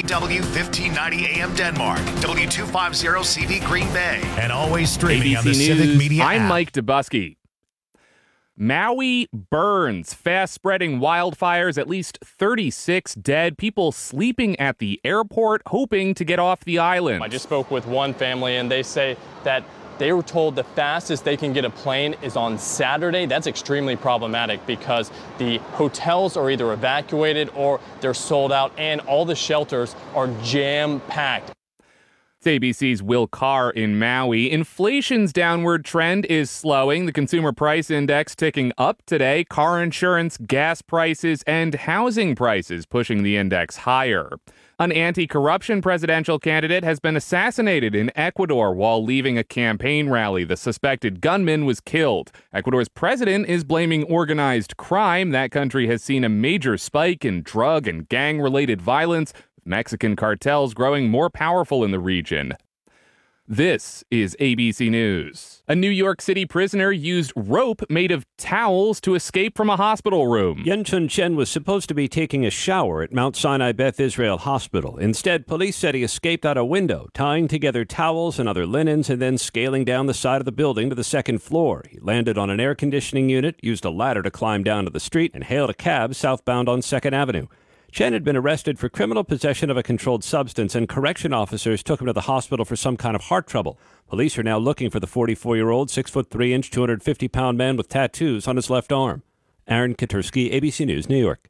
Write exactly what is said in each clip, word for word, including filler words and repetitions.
B W fifteen ninety A M Denmark, W two fifty C D Green Bay, and always streaming A B C on the News. Civic Media I'm app. Mike Dubusky. Maui burns, fast-spreading wildfires, at least thirty-six dead, people sleeping at the airport hoping to get off the island. I just spoke with one family, and they say that they were told the fastest they can get a plane is on Saturday. That's extremely problematic because the hotels are either evacuated or they're sold out, and all the shelters are jam-packed. It's A B C's Will Carr in Maui. Inflation's downward trend is slowing. The consumer price index ticking up today. Car insurance, gas prices, and housing prices pushing the index higher. An anti-corruption presidential candidate has been assassinated in Ecuador while leaving a campaign rally. The suspected gunman was killed. Ecuador's president is blaming organized crime. That country has seen a major spike in drug and gang-related violence, Mexican cartels growing more powerful in the region. This is A B C News. A New York City prisoner used rope made of towels to escape from a hospital room. Yen-Chun Chen was supposed to be taking a shower at Mount Sinai Beth Israel Hospital. Instead, police said he escaped out a window, tying together towels and other linens and then scaling down the side of the building to the second floor. He landed on an air conditioning unit, used a ladder to climb down to the street, and hailed a cab southbound on second Avenue. Chen had been arrested for criminal possession of a controlled substance, and correction officers took him to the hospital for some kind of heart trouble. Police are now looking for the forty-four-year-old, six foot three inch, two hundred fifty pound man with tattoos on his left arm. Aaron Katursky, A B C News, New York.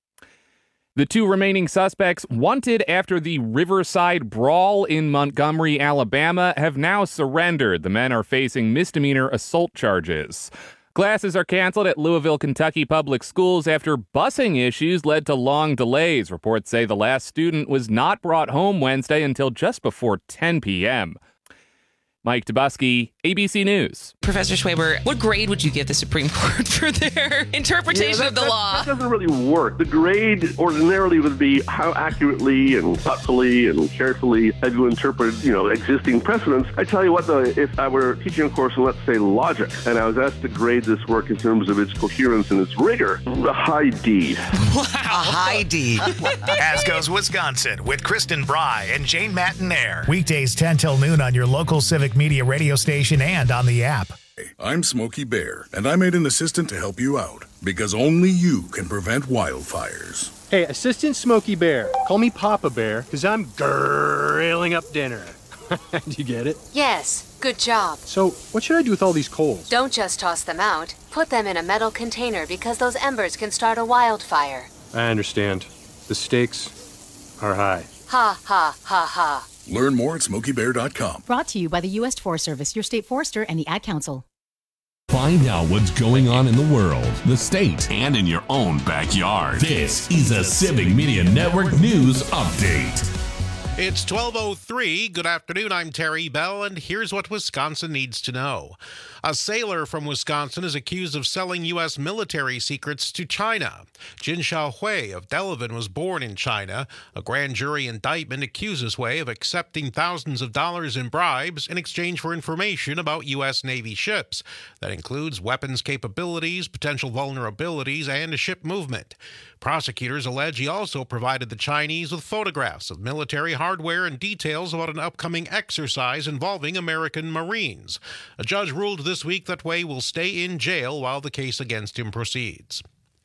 The two remaining suspects wanted after the Riverside Brawl in Montgomery, Alabama, have now surrendered. The men are facing misdemeanor assault charges. Classes are canceled at Louisville, Kentucky public schools after busing issues led to long delays. Reports say the last student was not brought home Wednesday until just before ten p.m. Mike Dubusky, A B C News. Professor Schwaber, what grade would you give the Supreme Court for their interpretation yeah, that, of the that, law? That doesn't really work. The grade ordinarily would be how accurately and thoughtfully and carefully have you interpreted, you know, existing precedents. I tell you what, though, if I were teaching a course in, let's say, logic, and I was asked to grade this work in terms of its coherence and its rigor, a high D. Wow. A high D. As goes Wisconsin with Kristen Bry and Jane Mattinaire. Weekdays ten till noon on your local Civic Media radio station and on the app. I'm Smokey Bear, and I made an assistant to help you out, because only you can prevent wildfires. Hey, Assistant Smokey Bear. Call me Papa Bear, because I'm grilling up dinner. Do you get it? Yes, good job. So, what should I do with all these coals? Don't just toss them out. Put them in a metal container, because those embers can start a wildfire. I understand. The stakes are high. Ha, ha, ha, ha. Learn more at smokey bear dot com. Brought to you by the U S Forest Service, your state forester, and the Ad Council. Find out what's going on in the world, the state, and in your own backyard. This is a Civic Media Network News Update. It's twelve oh three. Good afternoon. I'm Terry Bell, and here's what Wisconsin needs to know. A sailor from Wisconsin is accused of selling U S military secrets to China. Jin Xiaohui of Delavan was born in China. A grand jury indictment accuses Hui of accepting thousands of dollars in bribes in exchange for information about U S Navy ships. That includes weapons capabilities, potential vulnerabilities, and ship movement. Prosecutors allege he also provided the Chinese with photographs of military hardware and details about an upcoming exercise involving American Marines. A judge ruled this week that Hui will stay in jail while the case against him proceeds.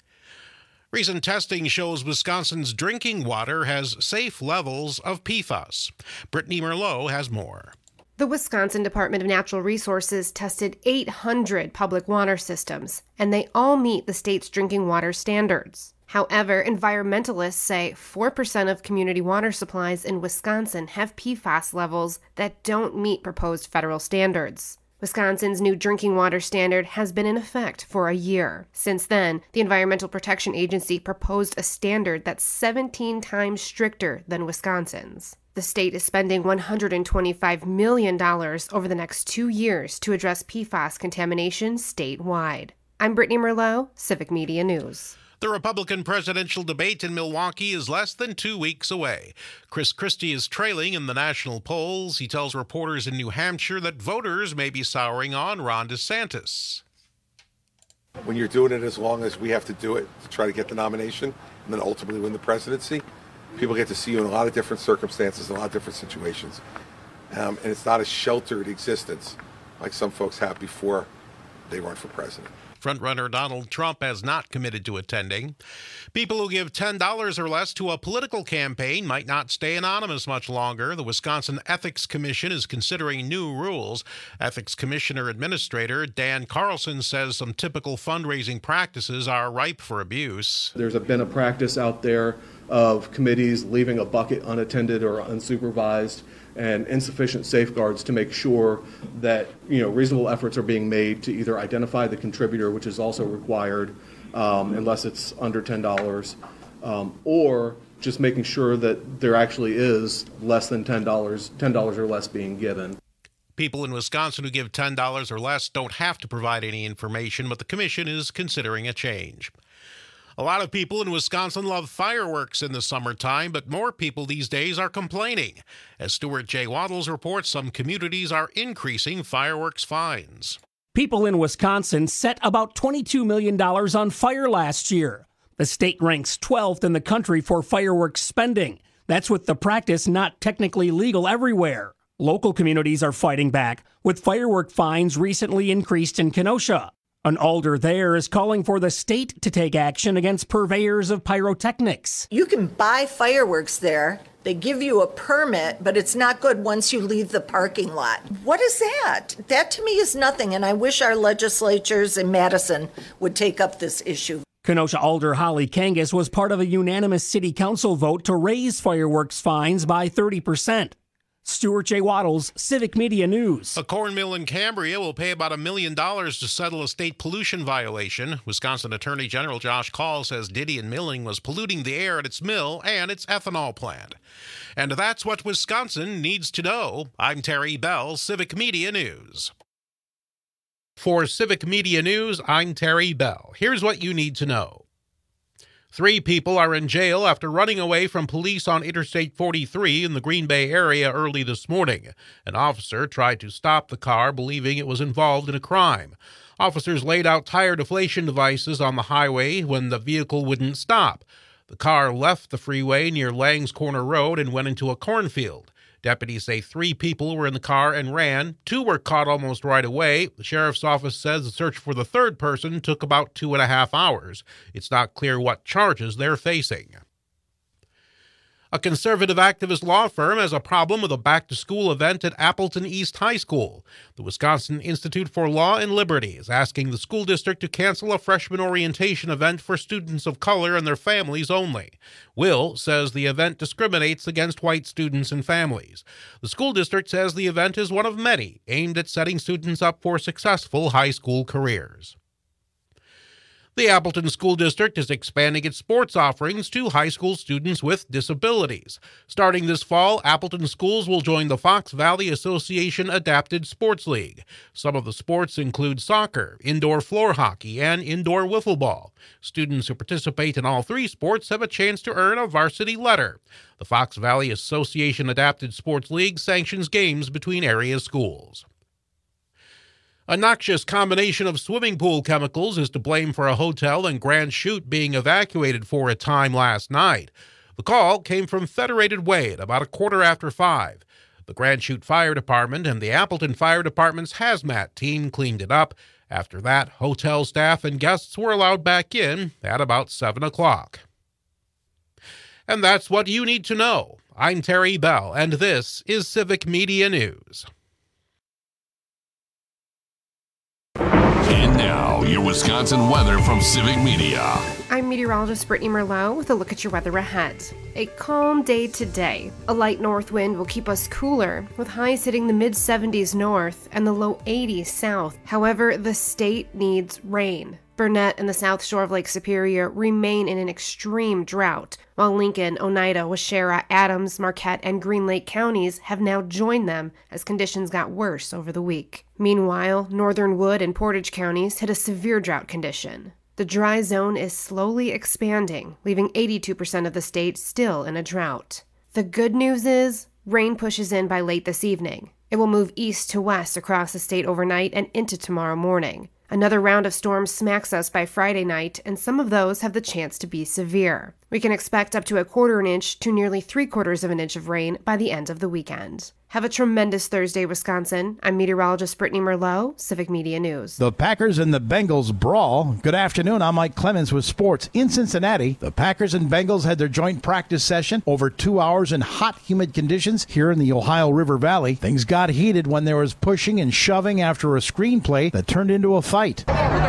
Recent testing shows Wisconsin's drinking water has safe levels of P FAS. Brittany Merlot has more. The Wisconsin Department of Natural Resources tested eight hundred public water systems, and they all meet the state's drinking water standards. However, environmentalists say four percent of community water supplies in Wisconsin have P FAS levels that don't meet proposed federal standards. Wisconsin's new drinking water standard has been in effect for a year. Since then, the Environmental Protection Agency proposed a standard that's seventeen times stricter than Wisconsin's. The state is spending one hundred twenty-five million dollars over the next two years to address P FAS contamination statewide. I'm Brittany Merlot, Civic Media News. The Republican presidential debate in Milwaukee is less than two weeks away. Chris Christie is trailing in the national polls. He tells reporters in New Hampshire that voters may be souring on Ron DeSantis. When you're doing it as long as we have to do it to try to get the nomination and then ultimately win the presidency, People get to see you in a lot of different circumstances, a lot of different situations. Um, and it's not a sheltered existence like some folks have before they run for president. Frontrunner Donald Trump has not committed to attending. People who give ten dollars or less to a political campaign might not stay anonymous much longer. The Wisconsin Ethics Commission is considering new rules. Ethics Commissioner Administrator Dan Carlson says some typical fundraising practices are ripe for abuse. There's been a practice out there of committees leaving a bucket unattended or unsupervised, and insufficient safeguards to make sure that, you know, reasonable efforts are being made to either identify the contributor, which is also required um, unless it's under ten dollars, um, or just making sure that there actually is less than ten dollars, ten dollars or less being given. People in Wisconsin who give ten dollars or less don't have to provide any information, but the commission is considering a change. A lot of people in Wisconsin love fireworks in the summertime, but more people these days are complaining. As Stuart J. Waddles reports, some communities are increasing fireworks fines. People in Wisconsin set about twenty-two million dollars on fire last year. The state ranks twelfth in the country for fireworks spending. That's with the practice not technically legal everywhere. Local communities are fighting back, with firework fines recently increased in Kenosha. An alder there is calling for the state to take action against purveyors of pyrotechnics. You can buy fireworks there. They give you a permit, but it's not good once you leave the parking lot. What is that? That to me is nothing, and I wish our legislatures in Madison would take up this issue. Kenosha Alder Holly Kangas was part of a unanimous city council vote to raise fireworks fines by thirty percent. Stuart J. Waddles, Civic Media News. A corn mill in Cambria will pay about a million dollars to settle a state pollution violation. Wisconsin Attorney General Josh Kaul says Didion Milling was polluting the air at its mill and its ethanol plant. And that's what Wisconsin needs to know. I'm Terry Bell, Civic Media News. For Civic Media News, I'm Terry Bell. Here's what you need to know. Three people are in jail after running away from police on Interstate forty-three in the Green Bay area early this morning. An officer tried to stop the car, believing it was involved in a crime. Officers laid out tire deflation devices on the highway when the vehicle wouldn't stop. The car left the freeway near Langs Corner Road and went into a cornfield. Deputies say three people were in the car and ran. Two were caught almost right away. The sheriff's office says the search for the third person took about two and a half hours. It's not clear what charges they're facing. A conservative activist law firm has a problem with a back-to-school event at Appleton East High School. The Wisconsin Institute for Law and Liberty is asking the school district to cancel a freshman orientation event for students of color and their families only. Will says the event discriminates against white students and families. The school district says the event is one of many aimed at setting students up for successful high school careers. The Appleton School District is expanding its sports offerings to high school students with disabilities. Starting this fall, Appleton schools will join the Fox Valley Association Adapted Sports League. Some of the sports include soccer, indoor floor hockey, and indoor wiffle ball. Students who participate in all three sports have a chance to earn a varsity letter. The Fox Valley Association Adapted Sports League sanctions games between area schools. A noxious combination of swimming pool chemicals is to blame for a hotel in Grand Chute being evacuated for a time last night. The call came from Federated Way at about a quarter after five. The Grand Chute Fire Department and the Appleton Fire Department's hazmat team cleaned it up. After that, hotel staff and guests were allowed back in at about seven o'clock. And that's what you need to know. I'm Terry Bell, and this is Civic Media News. And now, your Wisconsin weather from Civic Media. I'm meteorologist Brittany Merlot with a look at your weather ahead. A calm day today. A light north wind will keep us cooler, with highs hitting the mid seventies north and the low eighties south. However, the state needs rain. Burnett and the South Shore of Lake Superior remain in an extreme drought, while Lincoln, Oneida, Waushara, Adams, Marquette, and Green Lake counties have now joined them as conditions got worse over the week. Meanwhile, Northern Wood and Portage counties hit a severe drought condition. The dry zone is slowly expanding, leaving eighty-two percent of the state still in a drought. The good news is, rain pushes in by late this evening. It will move east to west across the state overnight and into tomorrow morning. Another round of storms smacks us by Friday night, and some of those have the chance to be severe. We can expect up to a quarter an inch to nearly three quarters of an inch of rain by the end of the weekend. Have a tremendous Thursday, Wisconsin. I'm meteorologist Brittany Merlot, Civic Media News. The Packers and the Bengals brawl. Good afternoon. I'm Mike Clemens with sports. In Cincinnati, the Packers and Bengals had their joint practice session over two hours in hot, humid conditions here in the Ohio River Valley. Things got heated when there was pushing and shoving after a screenplay that turned into a fight.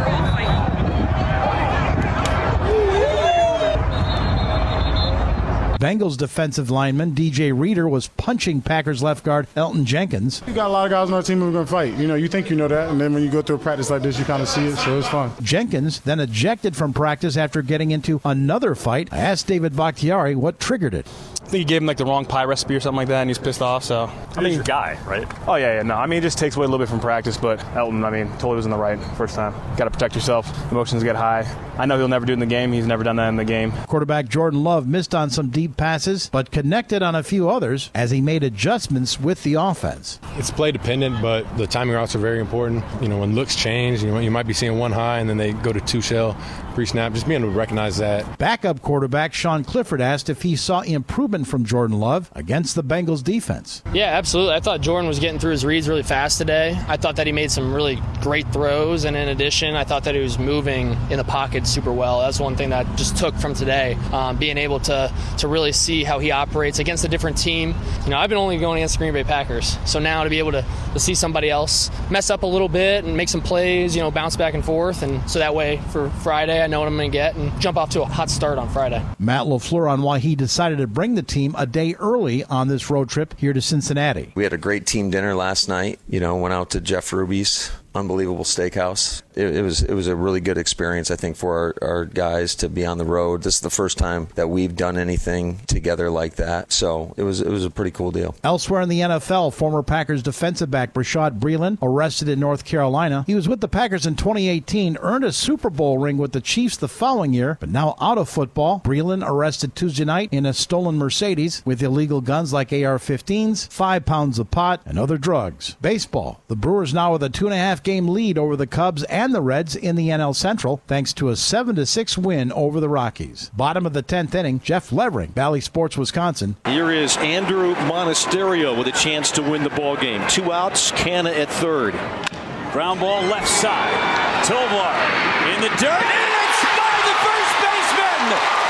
Bengals defensive lineman D J Reader was punching Packers left guard Elton Jenkins. You got a lot of guys on our team who are going to fight. You know, you think you know that, and then when you go through a practice like this, you kind of see it, so it's fun. Jenkins then ejected from practice after getting into another fight. I asked David Bakhtiari what triggered it. I think he gave him like the wrong pie recipe or something like that, and he's pissed off. So I mean, your guy, right? Oh yeah, yeah. No, I mean, it just takes away a little bit from practice. But Elton, I mean, totally was in the right first time. Got to protect yourself. Emotions get high. I know he'll never do it in the game. He's never done that in the game. Quarterback Jordan Love missed on some deep passes, but connected on a few others as he made adjustments with the offense. It's play dependent, but the timing routes are very important. You know, when looks change, you know, you might be seeing one high and then they go to two shell pre-snap. Just being able to recognize that. Backup quarterback Sean Clifford asked if he saw improvement from Jordan Love against the Bengals defense. Yeah, absolutely. I thought Jordan was getting through his reads really fast today. I thought that he made some really great throws, and in addition, I thought that he was moving in the pocket super well. That's one thing that I just took from today, um, being able to to really see how he operates against a different team. You know, I've been only going against the Green Bay Packers, so now to be able to, to see somebody else mess up a little bit and make some plays, you know, bounce back and forth, and so that way for Friday I know what I'm going to get and jump off to a hot start on Friday. Matt LaFleur on why he decided to bring the team a day early on this road trip here to Cincinnati. We had a great team dinner last night. You know, went out to Jeff Ruby's unbelievable steakhouse. It, it was it was a really good experience, I think, for our, our guys to be on the road. This is the first time that we've done anything together like that, so it was it was a pretty cool deal. Elsewhere in the N F L, former Packers defensive back Rashad Breeland arrested in North Carolina. He was with the Packers in twenty eighteen, earned a Super Bowl ring with the Chiefs the following year, but now out of football. Breeland arrested Tuesday night in a stolen Mercedes with illegal guns like A R fifteens, five pounds of pot, and other drugs. Baseball. The Brewers now with a two and a half game lead over the Cubs and the Reds in the N L Central, thanks to a seven to six win over the Rockies. Bottom of the tenth inning, Jeff Levering, Valley Sports, Wisconsin. Here is Andrew Monasterio with a chance to win the ball game. Two outs, Canna at third. Ground ball left side. Tovar in the dirt, and it's by the first baseman.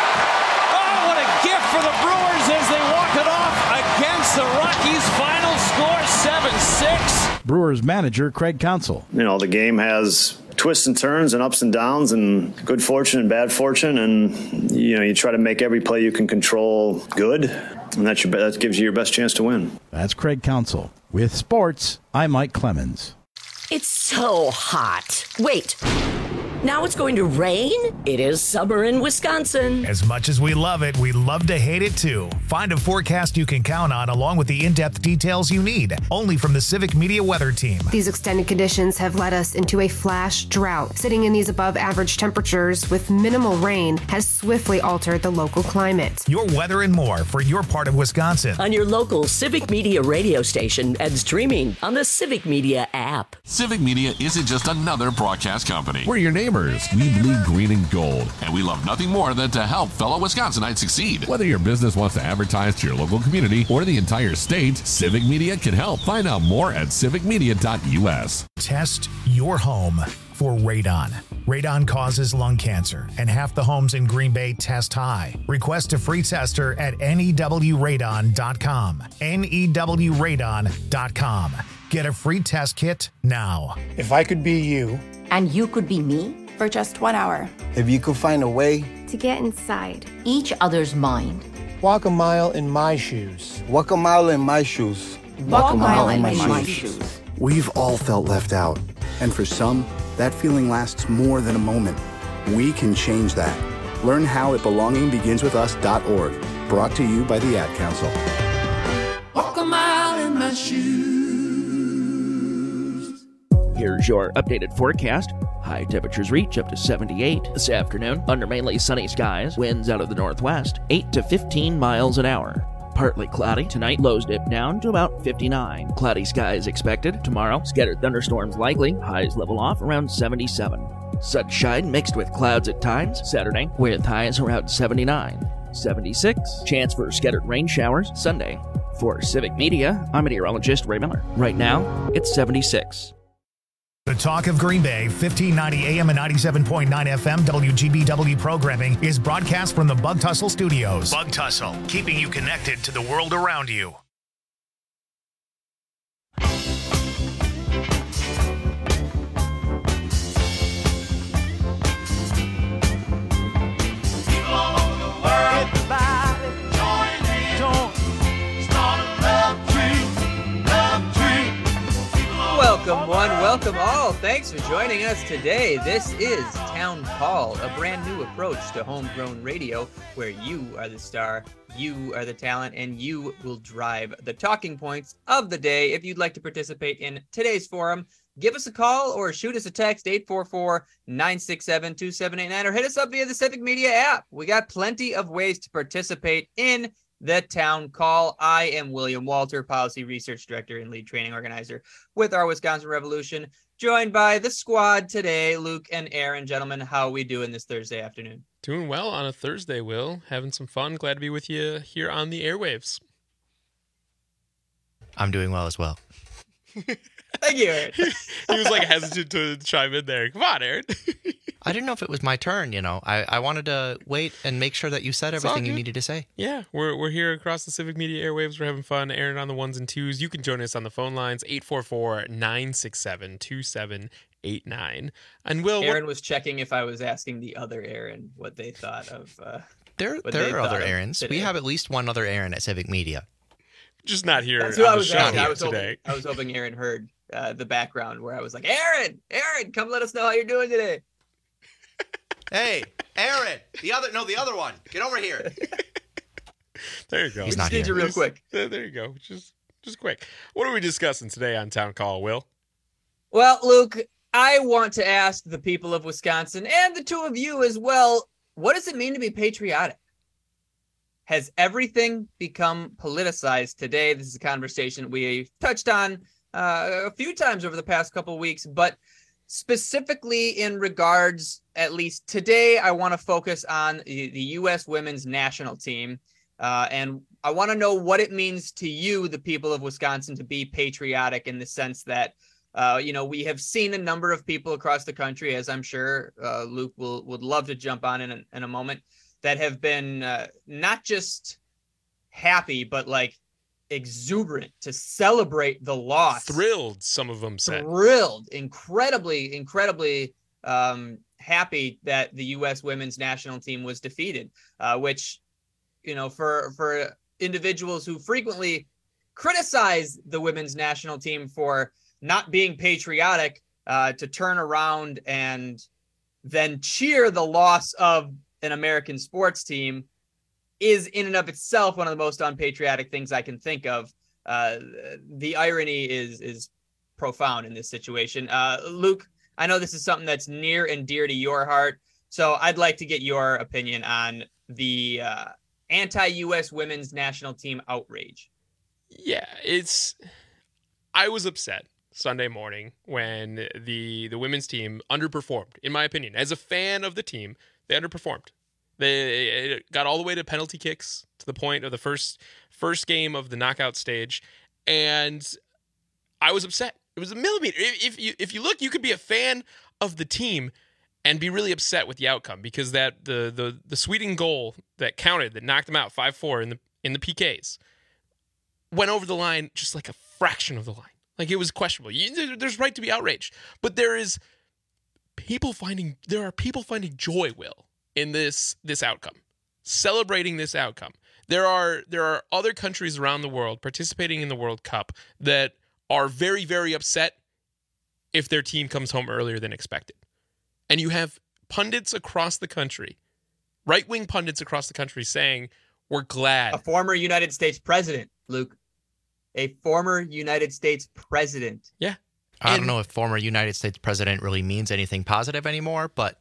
Oh, what a gift for the Brewers as they walk it off against the Rockies. Final score seven six. Brewers manager Craig Counsell. You know, the game has twists and turns and ups and downs and good fortune and bad fortune, and you know, you try to make every play you can control good, and that's your, that gives you your best chance to win. That's Craig Counsell. With sports, I'm Mike Clemens. It's so hot. Wait. Now it's going to rain? It is summer in Wisconsin. As much as we love it, we love to hate it too. Find a forecast you can count on along with the in-depth details you need. Only from the Civic Media Weather Team. These extended conditions have led us into a flash drought. Sitting in these above average temperatures with minimal rain has swiftly altered the local climate. Your weather and more for your part of Wisconsin. On your local Civic Media radio station and streaming on the Civic Media app. Civic Media isn't just another broadcast company. We're your neighbors. We bleed green and gold, and we love nothing more than to help fellow Wisconsinites succeed. Whether your business wants to advertise to your local community or the entire state, Civic Media can help. Find out more at civic media dot u s. Test your home for radon. Radon causes lung cancer, and half the homes in Green Bay test high. Request a free tester at N E W radon dot com. N E W radon dot com. Get a free test kit now. If I could be you, and you could be me, for just one hour. If you could find a way to get inside each other's mind. Walk a mile in my shoes. Walk a mile in my shoes. Walk, Walk a mile, mile in, in my, my shoes. shoes. We've all felt left out. And for some, that feeling lasts more than a moment. We can change that. Learn how at belonging begins with us dot org. Brought to you by the Ad Council. Walk a mile in my shoes. Here's your updated forecast. High temperatures reach up to seventy-eight this afternoon under mainly sunny skies. Winds out of the northwest, eight to fifteen miles an hour. partly cloudy. Tonight, lows dip down to about fifty-nine. Cloudy skies expected. Tomorrow, scattered thunderstorms likely. Highs level off around seventy-seven. Sunshine mixed with clouds at times. Saturday, with highs around seventy-nine. seventy-six. Chance for scattered rain showers Sunday. For Civic Media, I'm meteorologist Ray Miller. Right now, it's seventy-six. The Talk of Green Bay, fifteen ninety A M and ninety-seven point nine F M W G B W programming is broadcast from the Bug Tussle Studios. Bug Tussle, keeping you connected to the world around you. Welcome one, welcome all. Thanks for joining us today. This is Town Call, a brand new approach to homegrown radio where you are the star, you are the talent, and you will drive the talking points of the day. If you'd like to participate in today's forum, give us a call or shoot us a text, eight four four, nine six seven, two seven eight nine, or hit us up via the Civic Media app. We got plenty of ways to participate in the Town Call. I am William Walter, Policy Research Director and Lead Training Organizer with our Wisconsin Revolution, joined by the squad today, Luke and Aaron. Gentlemen, how are we doing this Thursday afternoon? Doing well on a Thursday, Will. Having some fun. Glad to be with you here on the airwaves. I'm doing well as well. Thank you, Aaron. He was like hesitant to chime in there. Come on, Aaron. I didn't know if it was my turn, you know. I, I wanted to wait and make sure that you said everything you needed to say. Yeah, we're we're here across the Civic Media airwaves. We're having fun. Aaron on the ones and twos. You can join us on the phone lines, eight four four, nine six seven, two seven eight nine. And Will, Aaron what... was checking if I was asking the other Aaron what they thought of uh, There, there are other Aarons. We have at least one other Aaron at Civic Media. Just not here. That's who on I was the show asking. I was today. hoping, I was hoping Aaron heard uh, the background where I was like, Aaron, Aaron, come let us know how you're doing today. Hey, Aaron, the other, no, the other one. Get over here. There you go. He's we not just need here. you real quick. There, there you go. Just, just quick. What are we discussing today on Town Call, Will? Well, Luke, I want to ask the people of Wisconsin and the two of you as well, what does it mean to be patriotic? Has everything become politicized today? This is a conversation we've touched on uh, a few times over the past couple of weeks, but specifically in regards, at least today, I want to focus on the, the U S women's national team. Uh, and I want to know what it means to you, the people of Wisconsin, to be patriotic in the sense that, uh, you know, we have seen a number of people across the country, as I'm sure uh, Luke will would love to jump on in a, in a moment, that have been uh, not just happy, but like exuberant to celebrate the loss. Thrilled, some of them said. Thrilled, incredibly, incredibly um, happy that the U S women's national team was defeated, uh, which, you know, for for individuals who frequently criticize the women's national team for not being patriotic, uh, to turn around and then cheer the loss of an American sports team is in and of itself one of the most unpatriotic things I can think of. Uh, the irony is is profound in this situation. Uh, Luke, I know this is something that's near and dear to your heart, so I'd like to get your opinion on the uh, anti-U S women's national team outrage. Yeah, it's... I was upset Sunday morning when the the women's team underperformed, in my opinion. As a fan of the team, they underperformed. They got all the way to penalty kicks to the point of the first first game of the knockout stage, and I was upset. It was a millimeter. If you if you look, you could be a fan of the team and be really upset with the outcome, because that the the the Sweden goal that counted, that knocked them out five four in the in the P Ks, went over the line just like a fraction of the line. Like, it was questionable. You, there's right to be outraged, but there is people finding there are people finding joy, Will, in this this outcome, celebrating this outcome. There are there are other countries around the world participating in the World Cup that are very, very upset if their team comes home earlier than expected. And you have pundits across the country, right-wing pundits across the country saying, we're glad. A former United States president, Luke. A former United States president. Yeah. I don't know if former United States president really means anything positive anymore, but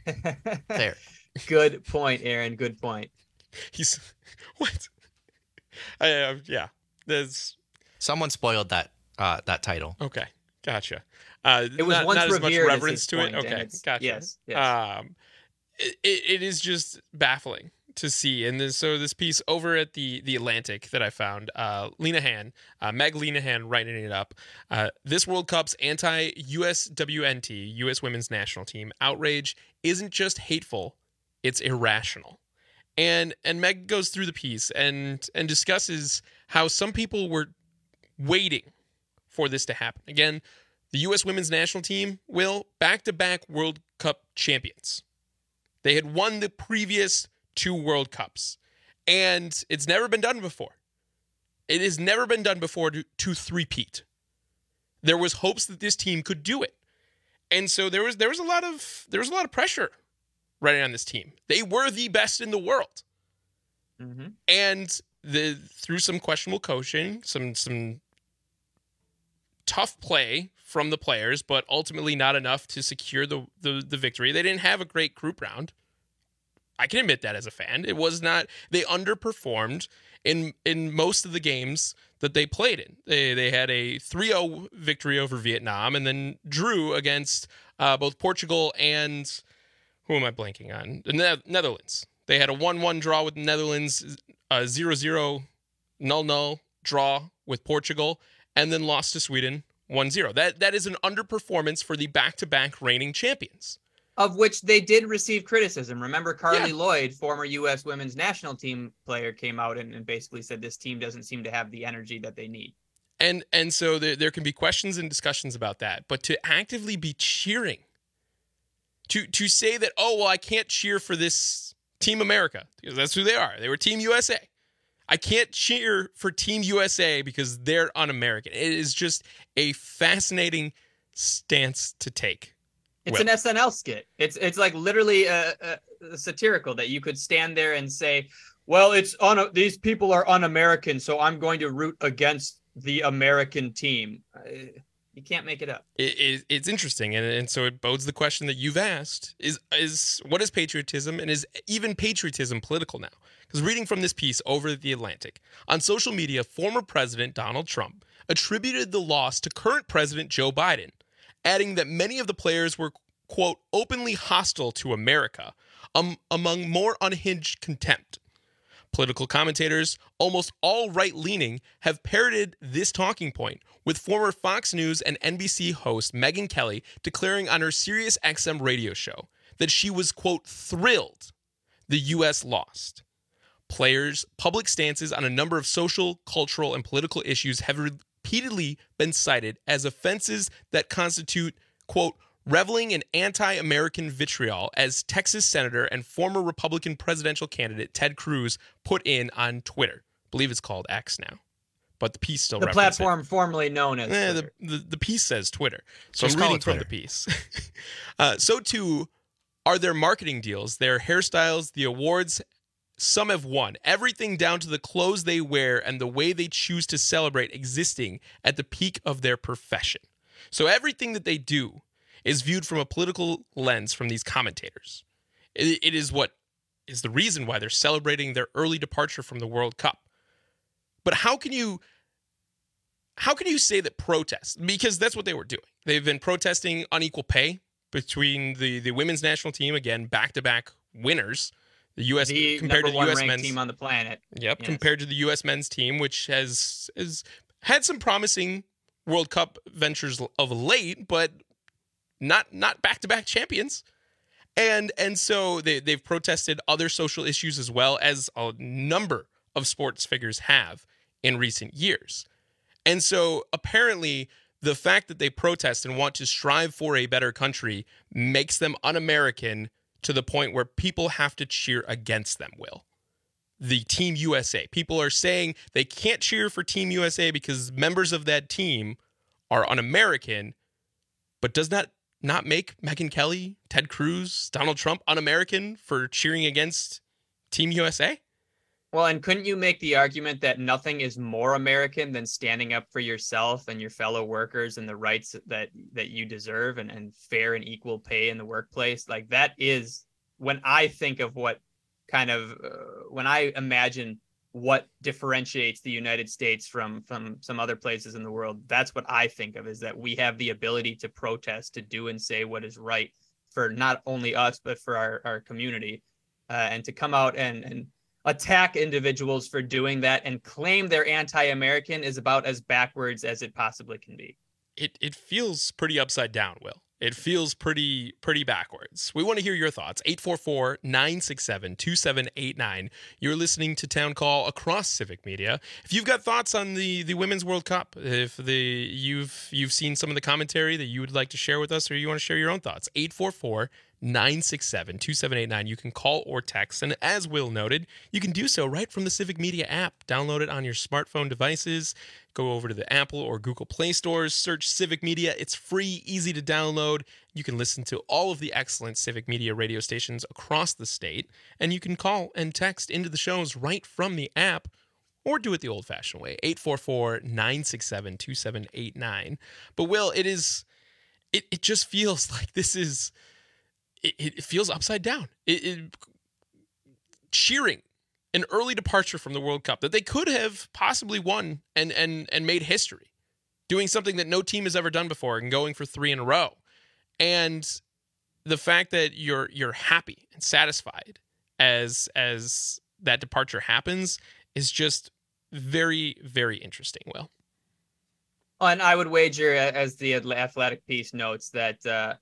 there. Good point, Aaron. Good point. He's what? uh, yeah, there's someone spoiled that uh, that title. Okay, gotcha. Uh, it was not, once not as much revered reverence as to point, it. Okay, gotcha. Yes, yes. Um, it, it is just baffling to see. And this, so this piece over at the the Atlantic that I found, uh, Linehan, uh, Meg Linehan writing it up. Uh, this World Cup's anti-U S W N T, U S Women's National Team, outrage isn't just hateful, it's irrational. And and Meg goes through the piece and and discusses how some people were waiting for this to happen. Again, the U S Women's National Team, will back-to-back World Cup champions. They had won the previous two World Cups, and it's never been done before. It has never been done before to, to three-peat. There was hopes that this team could do it, and so there was there was a lot of there was a lot of pressure riding on this team. They were the best in the world, mm-hmm. and the through some questionable coaching, some some tough play from the players, but ultimately not enough to secure the, the the victory. They didn't have a great group round. I can admit that as a fan. It was not, they underperformed in in most of the games that they played in. They they had a three oh victory over Vietnam and then drew against uh, both Portugal and, who am I blanking on? The ne- Netherlands. They had a one one draw with the Netherlands, a zero zero null null draw with Portugal, and then lost to Sweden one zero. That That is an underperformance for the back-to-back reigning champions. Of which they did receive criticism. Remember, Carly Yeah. Lloyd, former U S Women's National Team player, came out and, and basically said this team doesn't seem to have the energy that they need. And and so there, there can be questions and discussions about that. But to actively be cheering, to to say that, oh, well, I can't cheer for this Team America, because that's who they are. They were Team U S A. I can't cheer for Team U S A because they're un-American. It is just a fascinating stance to take. It's Well, an S N L skit. It's it's like literally uh, uh, satirical that you could stand there and say, well, it's on these people are un-American, so I'm going to root against the American team. Uh, you can't make it up. It, it, it's interesting, and, and so it bodes the question that you've asked, is is what is patriotism, and is even patriotism political now? Because reading from this piece over at The Atlantic, on social media, former President Donald Trump attributed the loss to current President Joe Biden, adding that many of the players were, quote, openly hostile to America, um, among more unhinged contempt. Political commentators, almost all right-leaning, have parroted this talking point, with former Fox News and N B C host Megyn Kelly declaring on her Sirius X M radio show that she was, quote, thrilled the U S lost. Players' public stances on a number of social, cultural, and political issues have repeatedly been cited as offenses that constitute, quote, reveling in anti-American vitriol, as Texas Senator and former Republican presidential candidate Ted Cruz put in on Twitter. I believe it's called X now, but the piece still The references platform it. formerly known as Eh, Twitter. the, the, the piece says Twitter, so Just I'm call reading it from the Twitter. piece. uh, so too are their marketing deals, their hairstyles, the awards. Some have won, everything down to the clothes they wear and the way they choose to celebrate existing at the peak of their profession. So everything that they do is viewed from a political lens from these commentators. It, it is what is the reason why they're celebrating their early departure from the World Cup. But how can you how can you say that protest? Because that's what they were doing. They've been protesting unequal pay between the, the women's national team, again, back-to-back winners. The U S the compared number to the one U S ranked men's team on the planet. Yep, Yes. compared to the U S men's team, which has has had some promising World Cup ventures of late, but not not back-to-back champions. And and so they they've protested other social issues as well, as a number of sports figures have in recent years. And so apparently the fact that they protest and want to strive for a better country makes them un-American to the point where people have to cheer against them, Will. The Team U S A. People are saying they can't cheer for Team U S A because members of that team are un-American, but does that not make Megyn Kelly, Ted Cruz, Donald Trump un-American for cheering against Team U S A? Well, and couldn't you make the argument that nothing is more American than standing up for yourself and your fellow workers and the rights that that you deserve, and, and fair and equal pay in the workplace? Like, that is, when I think of what kind of, uh, when I imagine what differentiates the United States from from some other places in the world. That's what I think of, is that we have the ability to protest, to do and say what is right for not only us, but for our, our community. Uh, and to come out and, and attack individuals for doing that and claim they're anti-American is about as backwards as it possibly can be. It it feels pretty upside down, Will. It feels pretty pretty backwards. We want to hear your thoughts. eight four four, nine six seven, two seven eight nine. You're listening to Town Call across Civic Media. If you've got thoughts on the, the Women's World Cup, if the you've you've seen some of the commentary that you would like to share with us, or you want to share your own thoughts, eight four four, nine six seven, two seven eight nine. You can call or text. And as Will noted, you can do so right from the Civic Media app. Download it on your smartphone devices. Go over to the Apple or Google Play stores, search Civic Media. It's free, easy to download. You can listen to all of the excellent Civic Media radio stations across the state, and you can call and text into the shows right from the app, or do it the old-fashioned way, eight four four, nine six seven, two seven eight nine. But, Will, it is, it, it just feels like this is, it, it feels upside down. It, it, cheering an early departure from the World Cup that they could have possibly won and and and made history, doing something that no team has ever done before and going for three in a row. And the fact that you're you're happy and satisfied as as that departure happens is just very, very interesting, Will. And I would wager, as the Athletic piece notes, that uh,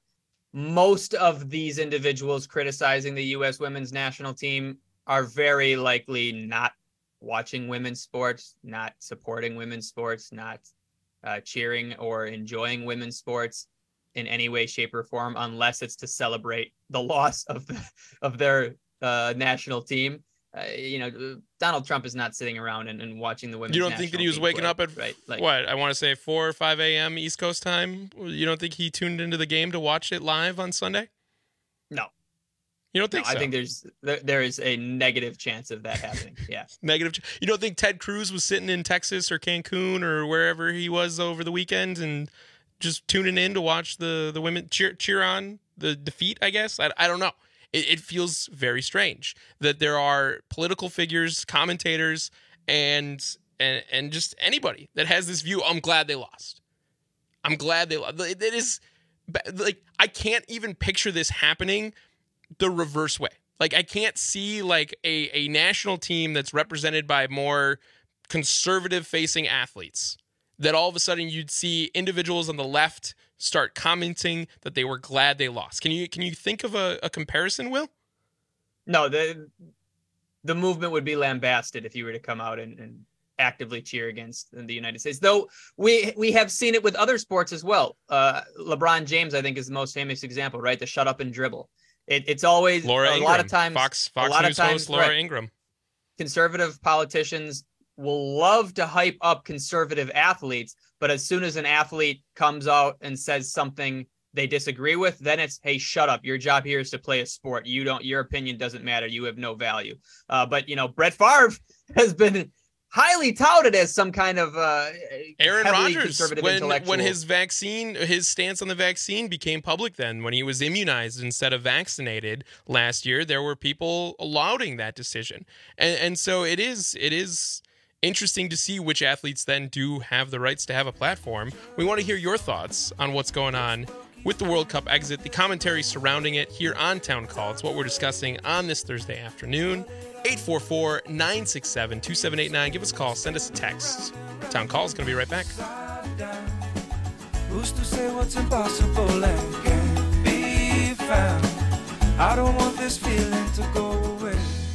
most of these individuals criticizing the U S women's national team are very likely not watching women's sports, not supporting women's sports, not uh, cheering or enjoying women's sports in any way, shape, or form, unless it's to celebrate the loss of the, of their uh, national team. Uh, you know, Donald Trump is not sitting around and, and watching the women's. You don't think that he was waking play, up at right? Like, what? I want to say four or five a.m. East Coast time. You don't think he tuned into the game to watch it live on Sunday? No. You don't think no, so? I think there's there, there is a negative chance of that happening. Yeah. Negative. You don't think Ted Cruz was sitting in Texas or Cancun or wherever he was over the weekend and just tuning in to watch the, the women cheer cheer on the defeat, I guess? I, I don't know. It, it feels very strange that there are political figures, commentators, and, and and just anybody that has this view. I'm glad they lost. I'm glad they lost. It is like, I can't even picture this happening the reverse way. Like, I can't see like a, a national team that's represented by more conservative facing athletes that all of a sudden you'd see individuals on the left start commenting that they were glad they lost. Can you can you think of a, a comparison, Will? No, the the movement would be lambasted if you were to come out and, and actively cheer against the United States. Though we we have seen it with other sports as well. Uh, LeBron James, I think, is the most famous example, right? The shut up and dribble. It, it's always Laura a Ingram, lot of times Fox Fox a lot News of times, host Laura right, Ingram. Conservative politicians will love to hype up conservative athletes, but as soon as an athlete comes out and says something they disagree with, then it's, hey, shut up. Your job here is to play a sport. You don't, your opinion doesn't matter. You have no value. Uh, but, you know, Brett Favre has been highly touted as some kind of uh, Aaron Rodgers, when, intellectual. when his vaccine, his stance on the vaccine became public then, when he was immunized instead of vaccinated last year, there were people lauding that decision. And, and so it is, it is interesting to see which athletes then do have the rights to have a platform. We want to hear your thoughts on what's going on with the World Cup exit, the commentary surrounding it here on Town Call. It's what we're discussing on this Thursday afternoon. eight four four, nine six seven, two seven eight nine. Give us a call. Send us a text. Town Call is going to be right back. Who's to say what's impossible and can't be found? I don't want this feeling to go away.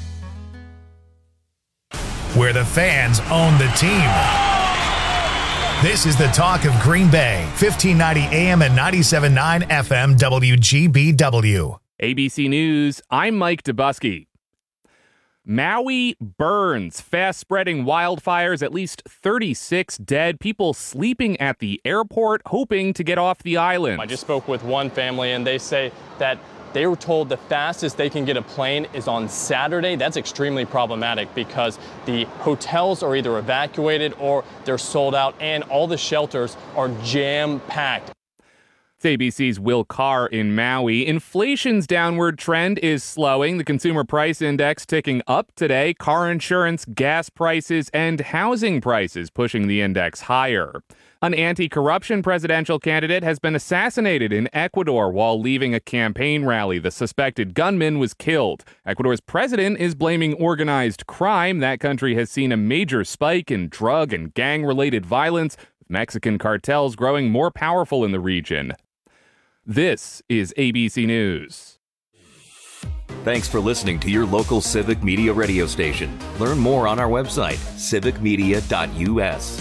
Where the fans own the team. This is the talk of Green Bay, fifteen ninety A M and ninety-seven point nine F M W G B W. A B C News, I'm Mike Dubusky. Maui burns, fast-spreading wildfires, at least thirty-six dead, people sleeping at the airport hoping to get off the island. I just spoke with one family, and they say that they were told the fastest they can get a plane is on Saturday. That's extremely problematic because the hotels are either evacuated or they're sold out, and all the shelters are jam-packed. It's A B C's Will Carr in Maui. Inflation's downward trend is slowing. The consumer price index ticking up today. Car insurance, gas prices, and housing prices pushing the index higher. An anti-corruption presidential candidate has been assassinated in Ecuador while leaving a campaign rally. The suspected gunman was killed. Ecuador's president is blaming organized crime. That country has seen a major spike in drug and gang-related violence, with Mexican cartels growing more powerful in the region. This is A B C News. Thanks for listening to your local Civic Media radio station. Learn more on our website, civic media dot u s.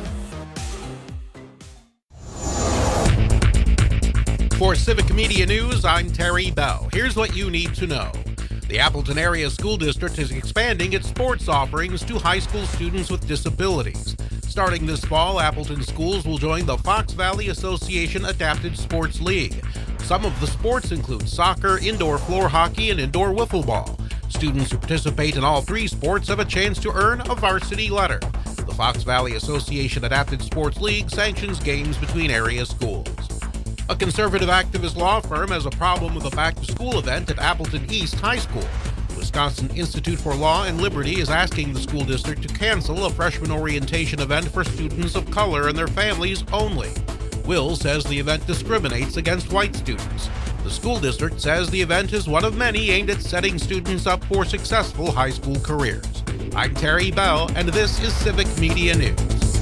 For Civic Media News, I'm Terry Bell. Here's what you need to know. The Appleton Area School District is expanding its sports offerings to high school students with disabilities. Starting this fall, Appleton schools will join the Fox Valley Association Adapted Sports League. Some of the sports include soccer, indoor floor hockey, and indoor wiffle ball. Students who participate in all three sports have a chance to earn a varsity letter. The Fox Valley Association Adapted Sports League sanctions games between area schools. A conservative activist law firm has a problem with a back-to-school event at Appleton East High School. Wisconsin Institute for Law and Liberty is asking the school district to cancel a freshman orientation event for students of color and their families only. Will says the event discriminates against white students. The school district says the event is one of many aimed at setting students up for successful high school careers. I'm Terry Bell, and this is Civic Media News.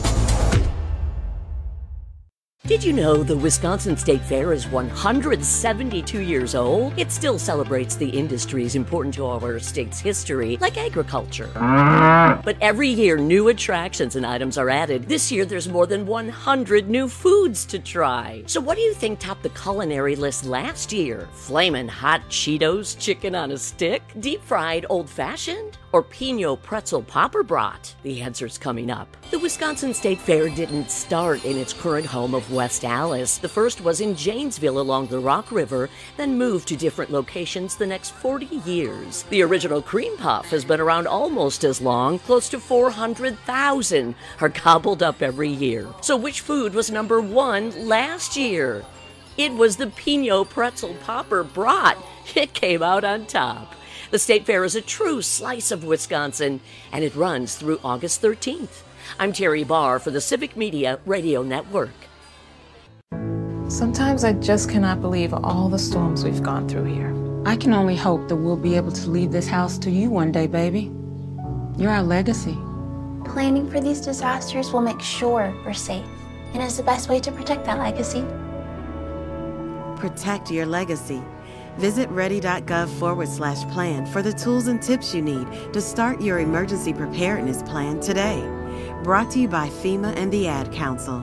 Did you know the Wisconsin State Fair is one hundred seventy-two years old? It still celebrates the industries important to our state's history, like agriculture. But every year, new attractions and items are added. This year, there's more than one hundred new foods to try. So what do you think topped the culinary list last year? Flamin' hot Cheetos chicken on a stick? Deep-fried old-fashioned? Or Pinot pretzel popper brat? The answer's coming up. The Wisconsin State Fair didn't start in its current home of West Allis. The first was in Janesville along the Rock River, then moved to different locations the next forty years. The original cream puff has been around almost as long. Close to four hundred thousand are gobbled up every year. So which food was number one last year? It was the Pinot pretzel popper brat. It came out on top. The State Fair is a true slice of Wisconsin, and it runs through August thirteenth. I'm Terry Barr for the Civic Media Radio Network. Sometimes I just cannot believe all the storms we've gone through here. I can only hope that we'll be able to leave this house to you one day, baby. You're our legacy. Planning for these disasters will make sure we're safe, and is the best way to protect that legacy. Protect your legacy. Visit ready.gov forward slash plan for the tools and tips you need to start your emergency preparedness plan today. Brought to you by FEMA and the Ad Council.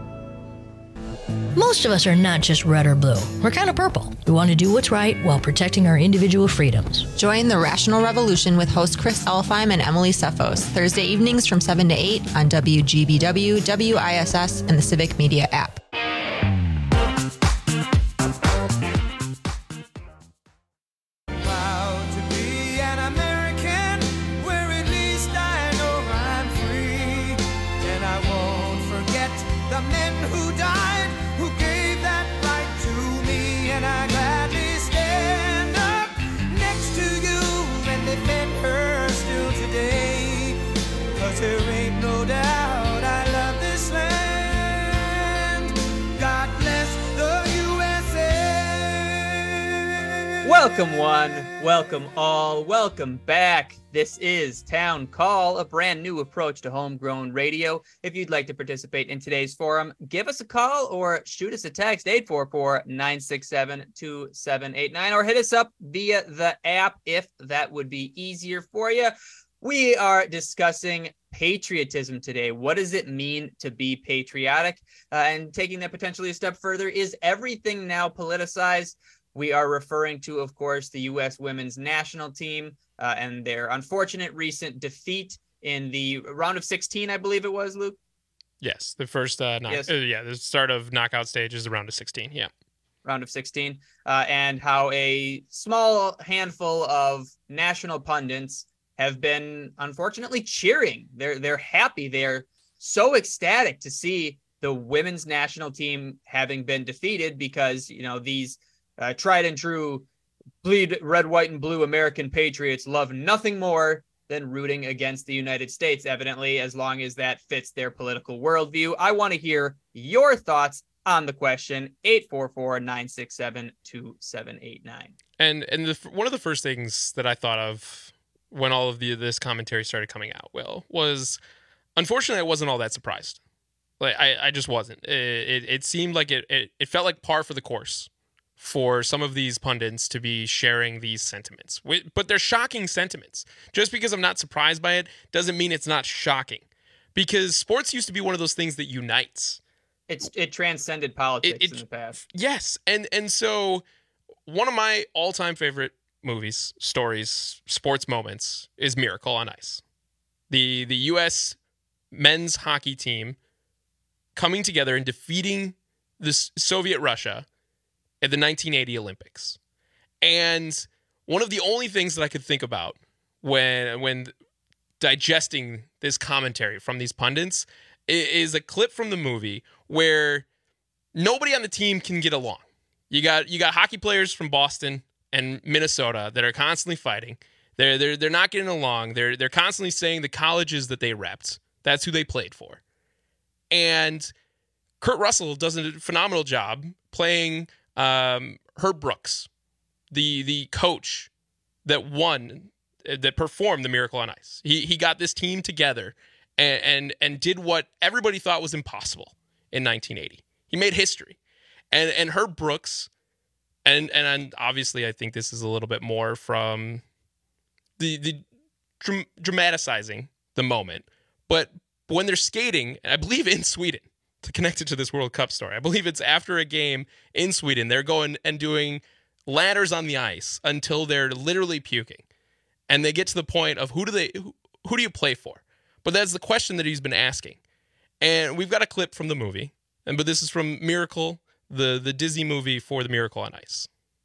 Most of us are not just red or blue. We're kind of purple. We want to do what's right while protecting our individual freedoms. Join the Rational Revolution with host Chris Elfheim and Emily Sefos, Thursday evenings from seven to eight on W G B W, W I S S, and the Civic Media app. Welcome one, welcome all, welcome back. This is Town Call, a brand new approach to homegrown radio. If you'd like to participate in today's forum, give us a call or shoot us a text, eight four four, nine six seven, two seven eight nine, or hit us up via the app if that would be easier for you. We are discussing patriotism today. What does it mean to be patriotic? Uh, and taking that potentially a step further, is everything now politicized? We are referring to, of course, the U S women's national team uh, and their unfortunate recent defeat in the round of sixteen, I believe it was, Luke. Yes, the first, uh, knock- yes. uh, yeah, the start of knockout stage is the round of sixteen. Yeah, round of sixteen, uh, and how a small handful of national pundits have been unfortunately cheering. They're they're happy. They're so ecstatic to see the women's national team having been defeated because, you know, these uh, tried and true bleed red, white, and blue American patriots love nothing more than rooting against the United States, evidently, as long as that fits their political worldview. I want to hear your thoughts on the question. Eight four four, nine six seven, two seven eight nine. And and the, one of the first things that I thought of when all of the this commentary started coming out, Will, was unfortunately I wasn't all that surprised. Like I, I just wasn't. It, it, it seemed like it, it it felt like par for the course for some of these pundits to be sharing these sentiments. But they're shocking sentiments. Just because I'm not surprised by it doesn't mean it's not shocking. Because sports used to be one of those things that unites. It's it transcended politics it, it, in the past. Yes, and and so one of my all-time favorite movies, stories, sports moments is Miracle on Ice. The the U S men's hockey team coming together and defeating the Soviet Russia at the nineteen eighty Olympics. And one of the only things that I could think about when when digesting this commentary from these pundits is a clip from the movie where nobody on the team can get along. You got you got hockey players from Boston and Minnesota that are constantly fighting. They're they're they're not getting along. They're they're constantly saying the colleges that they repped, that's who they played for. And Kurt Russell does a phenomenal job playing um, Herb Brooks, the the coach that won, that performed the Miracle on Ice. He he got this team together and and, and did what everybody thought was impossible in nineteen eighty. He made history. And and Herb Brooks, and and obviously I think this is a little bit more from the the dram- dramatizing the moment, but when they're skating, I believe in Sweden, to connect it to this World Cup story, I believe it's after a game in Sweden, they're going and doing ladders on the ice until they're literally puking, and they get to the point of who do they who, who do you play for? But that's the question that he's been asking, and we've got a clip from the movie, and but this is from Miracle. The the Disney movie for the Miracle on Ice.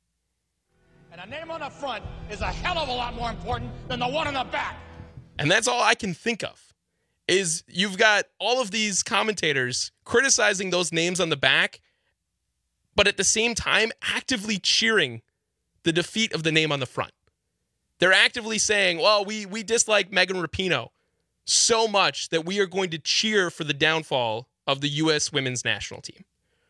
And a name on the front is a hell of a lot more important than the one on the back. And that's all I can think of, is you've got all of these commentators criticizing those names on the back, but at the same time actively cheering the defeat of the name on the front. They're actively saying, well, we we dislike Megan Rapinoe so much that we are going to cheer for the downfall of the U S women's national team.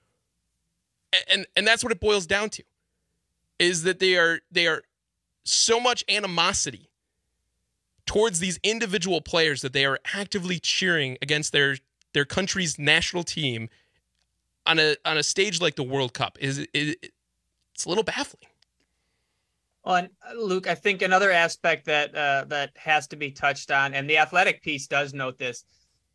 And and that's what it boils down to, is that they are they are so much animosity towards these individual players that they are actively cheering against their their country's national team on a on a stage like the World Cup. Is it, it's a little baffling. Well, and Luke, I think another aspect that uh, that has to be touched on, and the Athletic piece does note this,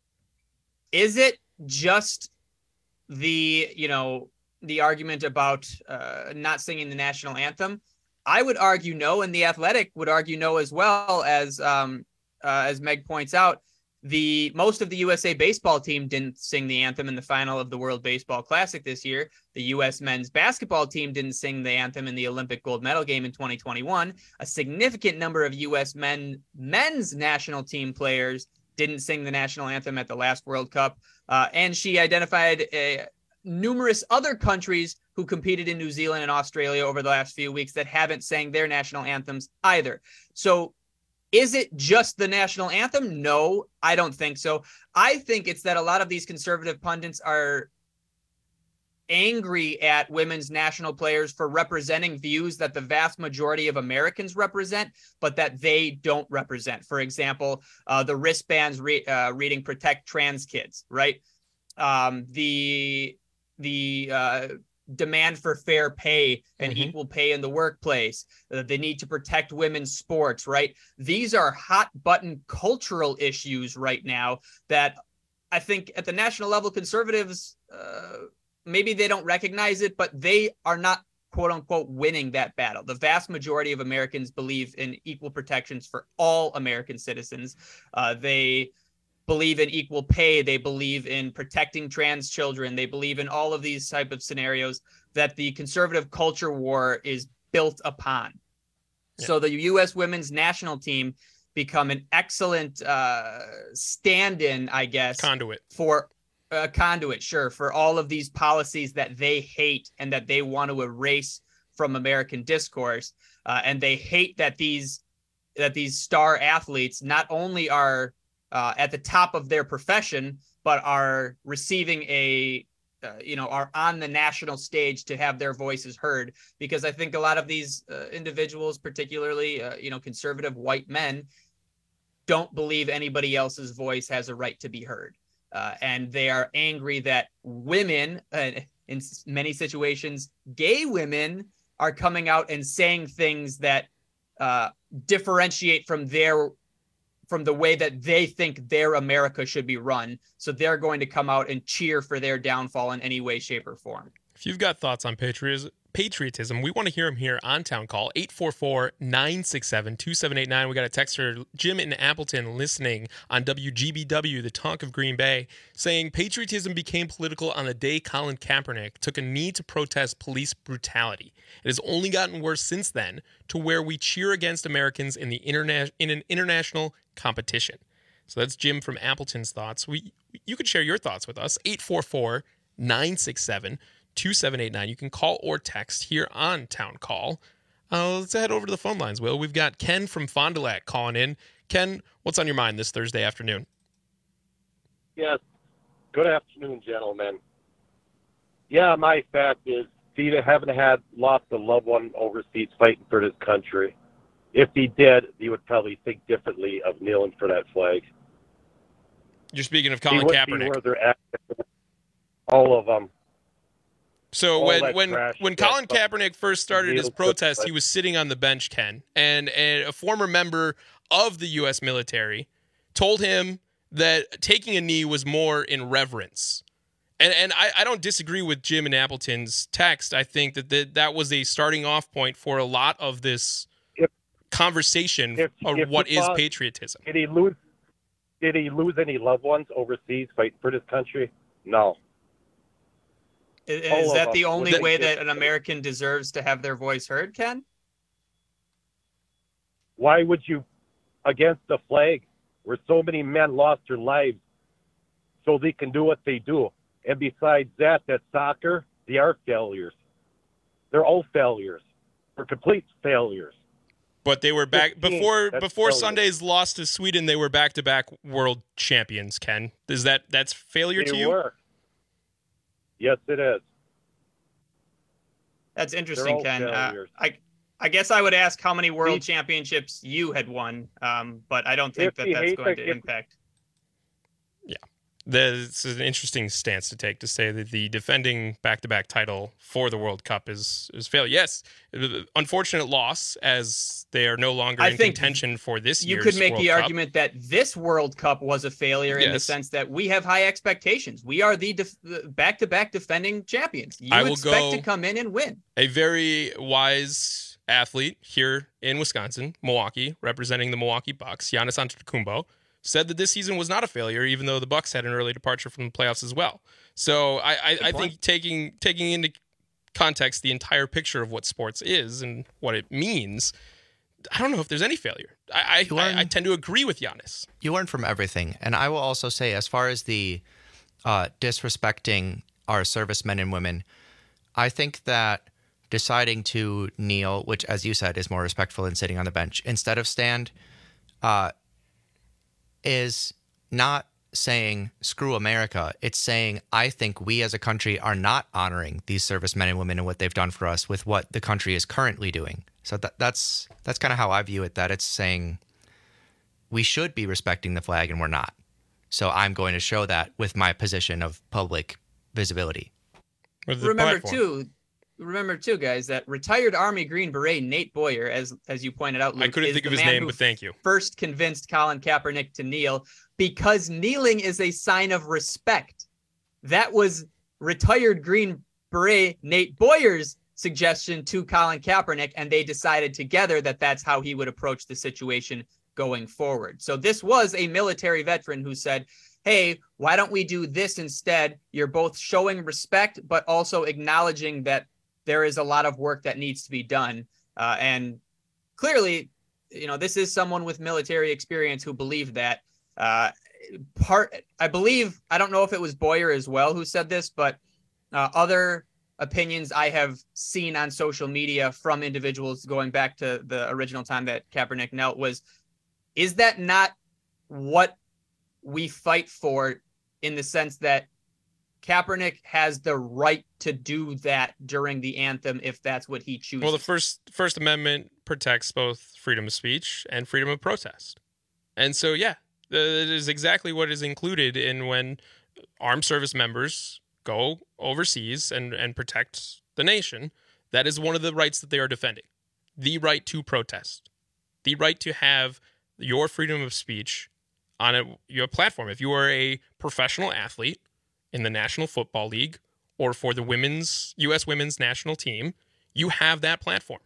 is it just the you know. the argument about uh, not singing the national anthem? I would argue no, and the Athletic would argue no as well. As um, uh, as Meg points out, the most of the U S A baseball team didn't sing the anthem in the final of the World Baseball Classic this year. The U S men's basketball team didn't sing the anthem in the Olympic gold medal game in twenty twenty-one. A significant number of U S men men's national team players didn't sing the national anthem at the last World Cup, uh, and she identified a numerous other countries who competed in New Zealand and Australia over the last few weeks that haven't sang their national anthems either. So is it just the national anthem? No, I don't think so. I think it's that a lot of these conservative pundits are angry at women's national players for representing views that the vast majority of Americans represent, but that they don't represent. For example, uh, the wristbands re- uh, reading Protect Trans Kids, right? Um, the the uh, demand for fair pay and mm-hmm. equal pay in the workplace, uh, the need to protect women's sports, right? These are hot button cultural issues right now that I think at the national level, conservatives, uh, maybe they don't recognize it, but they are not, quote unquote, winning that battle. The vast majority of Americans believe in equal protections for all American citizens. Uh, they believe in equal pay. They believe in protecting trans children. They believe in all of these type of scenarios that the conservative culture war is built upon. Yeah. So the U S women's national team become an excellent uh, stand-in, I guess, conduit for a conduit, sure, for all of these policies that they hate and that they want to erase from American discourse. Uh, and they hate that these that these star athletes not only are uh, at the top of their profession, but are receiving a, uh, you know, are on the national stage to have their voices heard. Because I think a lot of these uh, individuals, particularly, uh, you know, conservative white men, don't believe anybody else's voice has a right to be heard. Uh, and they are angry that women, uh, in many situations, gay women, are coming out and saying things that uh, differentiate from their from the way that they think their America should be run. So they're going to come out and cheer for their downfall in any way, shape, or form. If you've got thoughts on patriotism, patriotism, we want to hear them here on Town Call, eight four four, nine six seven, two seven eight nine. We got a texter, Jim in Appleton, listening on W G B W, the talk of Green Bay, saying patriotism became political on the day Colin Kaepernick took a knee to protest police brutality. It has only gotten worse since then, to where we cheer against Americans in the interna- in an international competition. So that's Jim from Appleton's thoughts. We You could share your thoughts with us, eight four four, nine six seven, two seven eight nine. You can call or text here on Town Call. Uh, let's head over to the phone lines, Will. We've got Ken from Fond du Lac calling in. Ken, what's on your mind this Thursday afternoon? Yes. Good afternoon, gentlemen. Yeah, my fact is, Steve, haven't had lost a loved one overseas fighting for this country. If he did, he would probably think differently of kneeling for that flag. You're speaking of Colin Kaepernick. Where they're at, all of them. So all when when when Colin stuff. Kaepernick first started his protest, he was sitting on the bench, Ken, and, and a former member of the U S military told him that taking a knee was more in reverence. And and I, I don't disagree with Jim and Appleton's text. I think that the, that was a starting off point for a lot of this if, conversation if, of if what is thought, patriotism. Did he lose? Did he lose any loved ones overseas fighting for this country? No. Is, is that the only way that an American deserves to have their voice heard, Ken? Why would you, against the flag, where so many men lost their lives so they can do what they do? And besides that, that soccer, they are failures. They're all failures. They're complete failures. But they were back fifteen, before before failure. Sunday's loss to Sweden. They were back to back world champions. Ken, is that that's failure they to you? Were. Yes, it is. That's interesting, Ken. Uh, I I guess I would ask how many world See, championships you had won, um, but I don't think that that's going to, to impact. Yeah. That's an interesting stance to take, to say that the defending back-to-back title for the World Cup is is failure. Yes, unfortunate loss, as they are no longer I in think contention for this you year's could make World the Cup. argument that this World Cup was a failure in Yes. the sense that we have high expectations. We are the def- the back-to-back defending champions. You I will expect go- to come in and win. A very wise athlete here in Wisconsin, Milwaukee, representing the Milwaukee Bucks, Giannis Antetokounmpo, said that this season was not a failure, even though the Bucks had an early departure from the playoffs as well. So I, I, I think taking taking into context the entire picture of what sports is and what it means, I don't know if there's any failure. I I, I, I tend to agree with Giannis. You learn from everything. And I will also say, as far as the uh, disrespecting our servicemen and women, I think that deciding to kneel, which, as you said, is more respectful than sitting on the bench, instead of stand, uh, is not saying screw America. It's saying I think we as a country are not honoring these servicemen and women and what they've done for us with what the country is currently doing. So that, that's that's kind of how I view it, that it's saying we should be respecting the flag and we're not. So I'm going to show that with my position of public visibility. Remember too, remember too, guys, that retired Army Green Beret Nate Boyer, as as you pointed out, Luke, I couldn't is think of the his man name, who but thank you. First convinced Colin Kaepernick to kneel, because kneeling is a sign of respect. That was retired Green Beret Nate Boyer's suggestion to Colin Kaepernick, and they decided together that that's how he would approach the situation going forward. So this was a military veteran who said, hey, why don't we do this instead? You're both showing respect, but also acknowledging that there is a lot of work that needs to be done. Uh, and clearly, you know, this is someone with military experience who believed that. Uh, part, I believe, I don't know if it was Boyer as well who said this, but uh, other opinions I have seen on social media from individuals going back to the original time that Kaepernick knelt was, is that not what we fight for, in the sense that Kaepernick has the right to do that during the anthem if that's what he chooses? Well, the first First Amendment protects both freedom of speech and freedom of protest. And so, yeah, that is exactly what is included in when armed service members go overseas and, and protect the nation. That is one of the rights that they are defending. The right to protest. The right to have your freedom of speech on a, your platform. If you are a professional athlete in the National Football League or for the women's U S women's national team, you have that platform.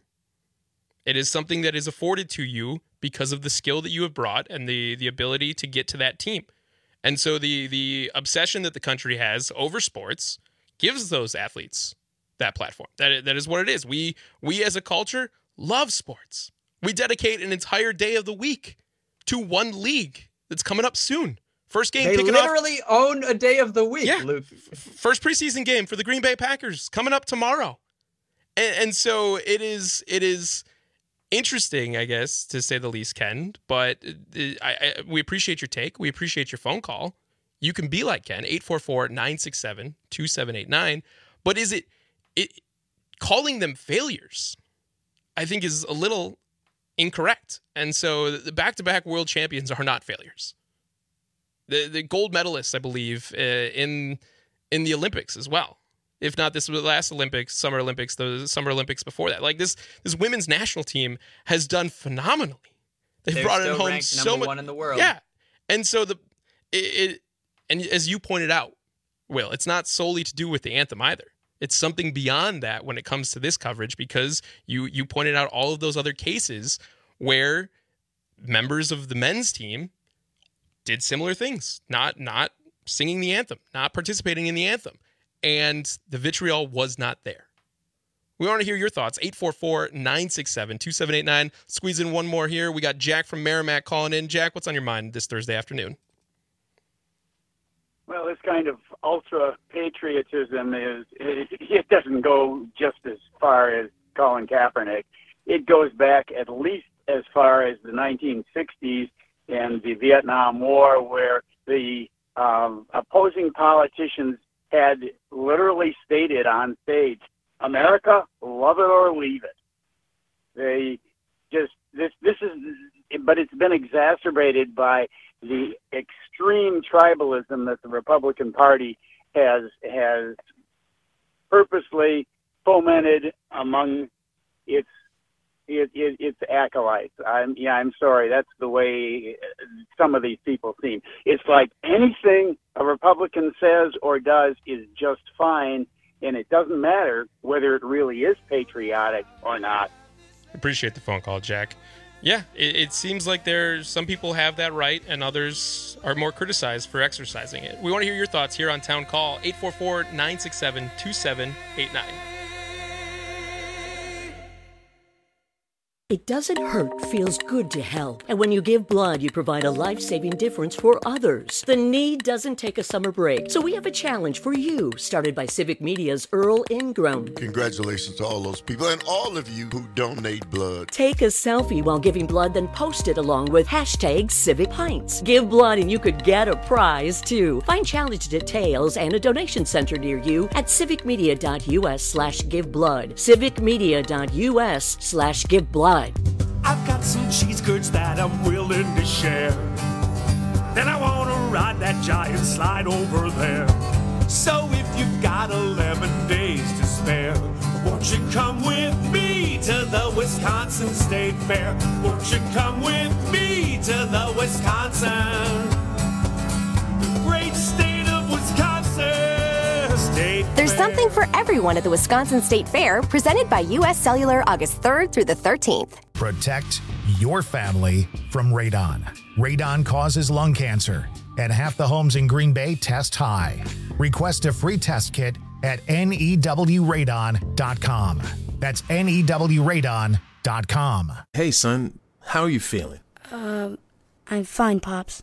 It is something that is afforded to you because of the skill that you have brought and the, the ability to get to that team. And so the the obsession that the country has over sports gives those athletes that platform. That that is what it is. We we as a culture love sports. We dedicate an entire day of the week to one league that's coming up soon. First game they kicking literally off. own a day of the week, yeah. Luke. First preseason game for the Green Bay Packers coming up tomorrow. And, and so it is it is interesting, I guess, to say the least, Ken, but I, I, we appreciate your take. We appreciate your phone call. You can be like Ken, eight four four, nine six seven, two seven eight nine. But is it, it calling them failures, I think, is a little incorrect. And so the back-to-back world champions are not failures. The the gold medalists, I believe, uh, in in the Olympics as well. If not, this was the last Olympics, Summer Olympics, the Summer Olympics before that. Like this, this women's national team has done phenomenally. They've They're brought still it home ranked so number much. one in the world. Yeah, and so the it, it and as you pointed out, Will, it's not solely to do with the anthem either. It's something beyond that when it comes to this coverage, because you you pointed out all of those other cases where members of the men's team did similar things, not not singing the anthem, not participating in the anthem. And the vitriol was not there. We want to hear your thoughts. eight four four, nine six seven, two seven eight nine. Squeeze in one more here. We got Jack from Merrimack calling in. Jack, what's on your mind this Thursday afternoon? Well, this kind of ultra-patriotism is, it, it doesn't go just as far as Colin Kaepernick. It goes back at least as far as the nineteen sixties and the Vietnam War, where the um, opposing politicians had literally stated on stage, America, love it or leave it. They just, this, this is, but it's been exacerbated by the extreme tribalism that the Republican Party has, has purposely fomented among its, it, it, its acolytes. I'm, yeah, I'm sorry. That's the way some of these people seem. It's like anything a Republican says or does is just fine, and it doesn't matter whether it really is patriotic or not. Appreciate the phone call, Jack. Yeah, it, it seems like there's some people have that right and others are more criticized for exercising it. We want to hear your thoughts here on Town Call, eight four four, nine six seven, two seven eight nine. It doesn't hurt, feels good to help. And when you give blood, you provide a life-saving difference for others. The need doesn't take a summer break. So we have a challenge for you, started by Civic Media's Earl Ingram. Congratulations to all those people and all of you who donate blood. Take a selfie while giving blood, then post it along with hashtag Civic Pints. Give blood and you could get a prize, too. Find challenge details and a donation center near you at civicmedia.us slash give blood. civicmedia.us slash give blood. I've got some cheese curds that I'm willing to share. Then I want to ride that giant slide over there. So if you've got eleven days to spare, won't you come with me to the Wisconsin State Fair? Won't you come with me to the Wisconsin, the great state of Wisconsin State There's Fair. something for everyone at the Wisconsin State Fair, presented by U S Cellular August third through the thirteenth. Protect your family from radon. Radon causes lung cancer, and half the homes in Green Bay test high. Request a free test kit at N E W radon dot com. That's N E W radon dot com. Hey, son, how are you feeling? Um, I'm fine, Pops. Well,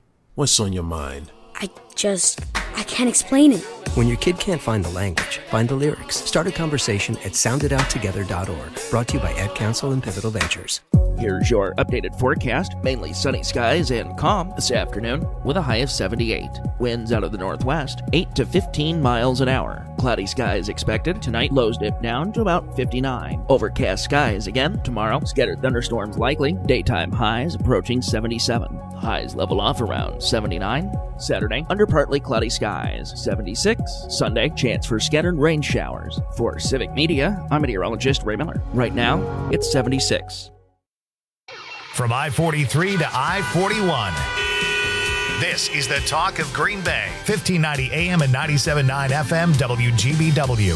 What's on your mind? I just, I can't explain it. When your kid can't find the language, find the lyrics. Start a conversation at sound it out together dot org. Brought to you by Ad Council and Pivotal Ventures. Here's your updated forecast. Mainly sunny skies and calm this afternoon with a high of seventy-eight. Winds out of the northwest, eight to fifteen miles an hour. Cloudy skies expected. Tonight, lows dip down to about fifty-nine. Overcast skies again tomorrow. Scattered thunderstorms likely. Daytime highs approaching seventy-seven. Highs level off around seventy-nine. Saturday, under partly cloudy skies, seventy-six. Sunday, chance for scattered rain showers. For Civic Media, I'm meteorologist Ray Miller. Right now, it's seventy-six. From I forty-three to I forty-one, this is the talk of Green Bay. fifteen ninety A M and ninety-seven point nine F M W G B W.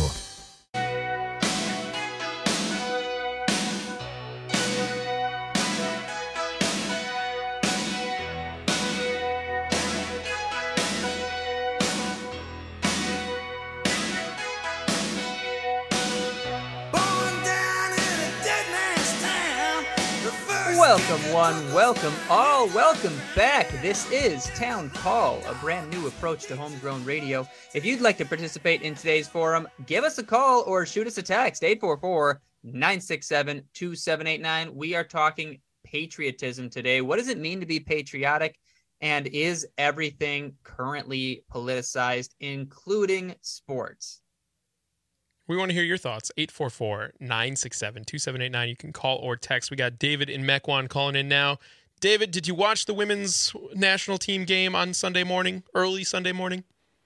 Welcome one, welcome all, welcome back. This is Town Call, a brand new approach to homegrown radio. If you'd like to participate in today's forum, give us a call or shoot us a text, eight four four, nine six seven, two seven eight nine. We are talking patriotism today. What does it mean to be patriotic? And is everything currently politicized, including sports? We want to hear your thoughts. eight four four, nine six seven, two seven eight nine. You can call or text. We got David in Mequon calling in now. David, did you watch the women's national team game on Sunday morning, early Sunday morning?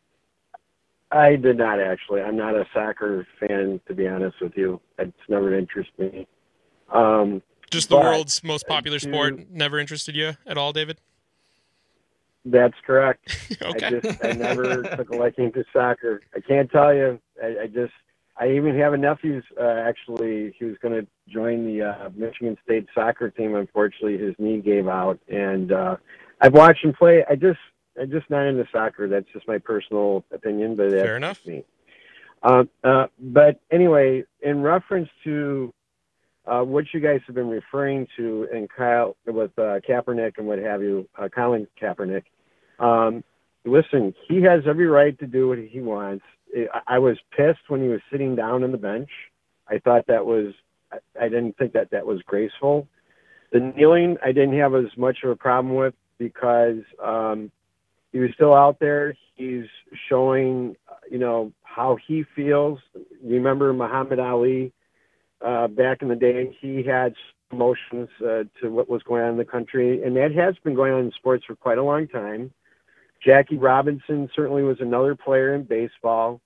I did not, actually. I'm not a soccer fan, to be honest with you. It's never interested me. Um, Just the world's most popular do, sport never interested you at all, David? That's correct. Okay. I just I never took a liking to soccer. I can't tell you. I, I just I even have a nephew. Uh, actually, he was going to join the uh, Michigan State soccer team. Unfortunately, his knee gave out, and uh, I've watched him play. I just I'm just not into soccer. That's just my personal opinion, but that's fair enough. Me. Uh, uh, but anyway, in reference to uh, what you guys have been referring to, and Kyle with uh, Kaepernick and what have you, uh, Colin Kaepernick. Um, listen, he has every right to do what he wants. I was pissed when he was sitting down on the bench. I thought that was, I didn't think that that was graceful. The kneeling, I didn't have as much of a problem with because um, he was still out there. He's showing, you know, how he feels. Remember Muhammad Ali uh, back in the day? He had emotions uh, to what was going on in the country, and that has been going on in sports for quite a long time. Jackie Robinson certainly was another player in baseball.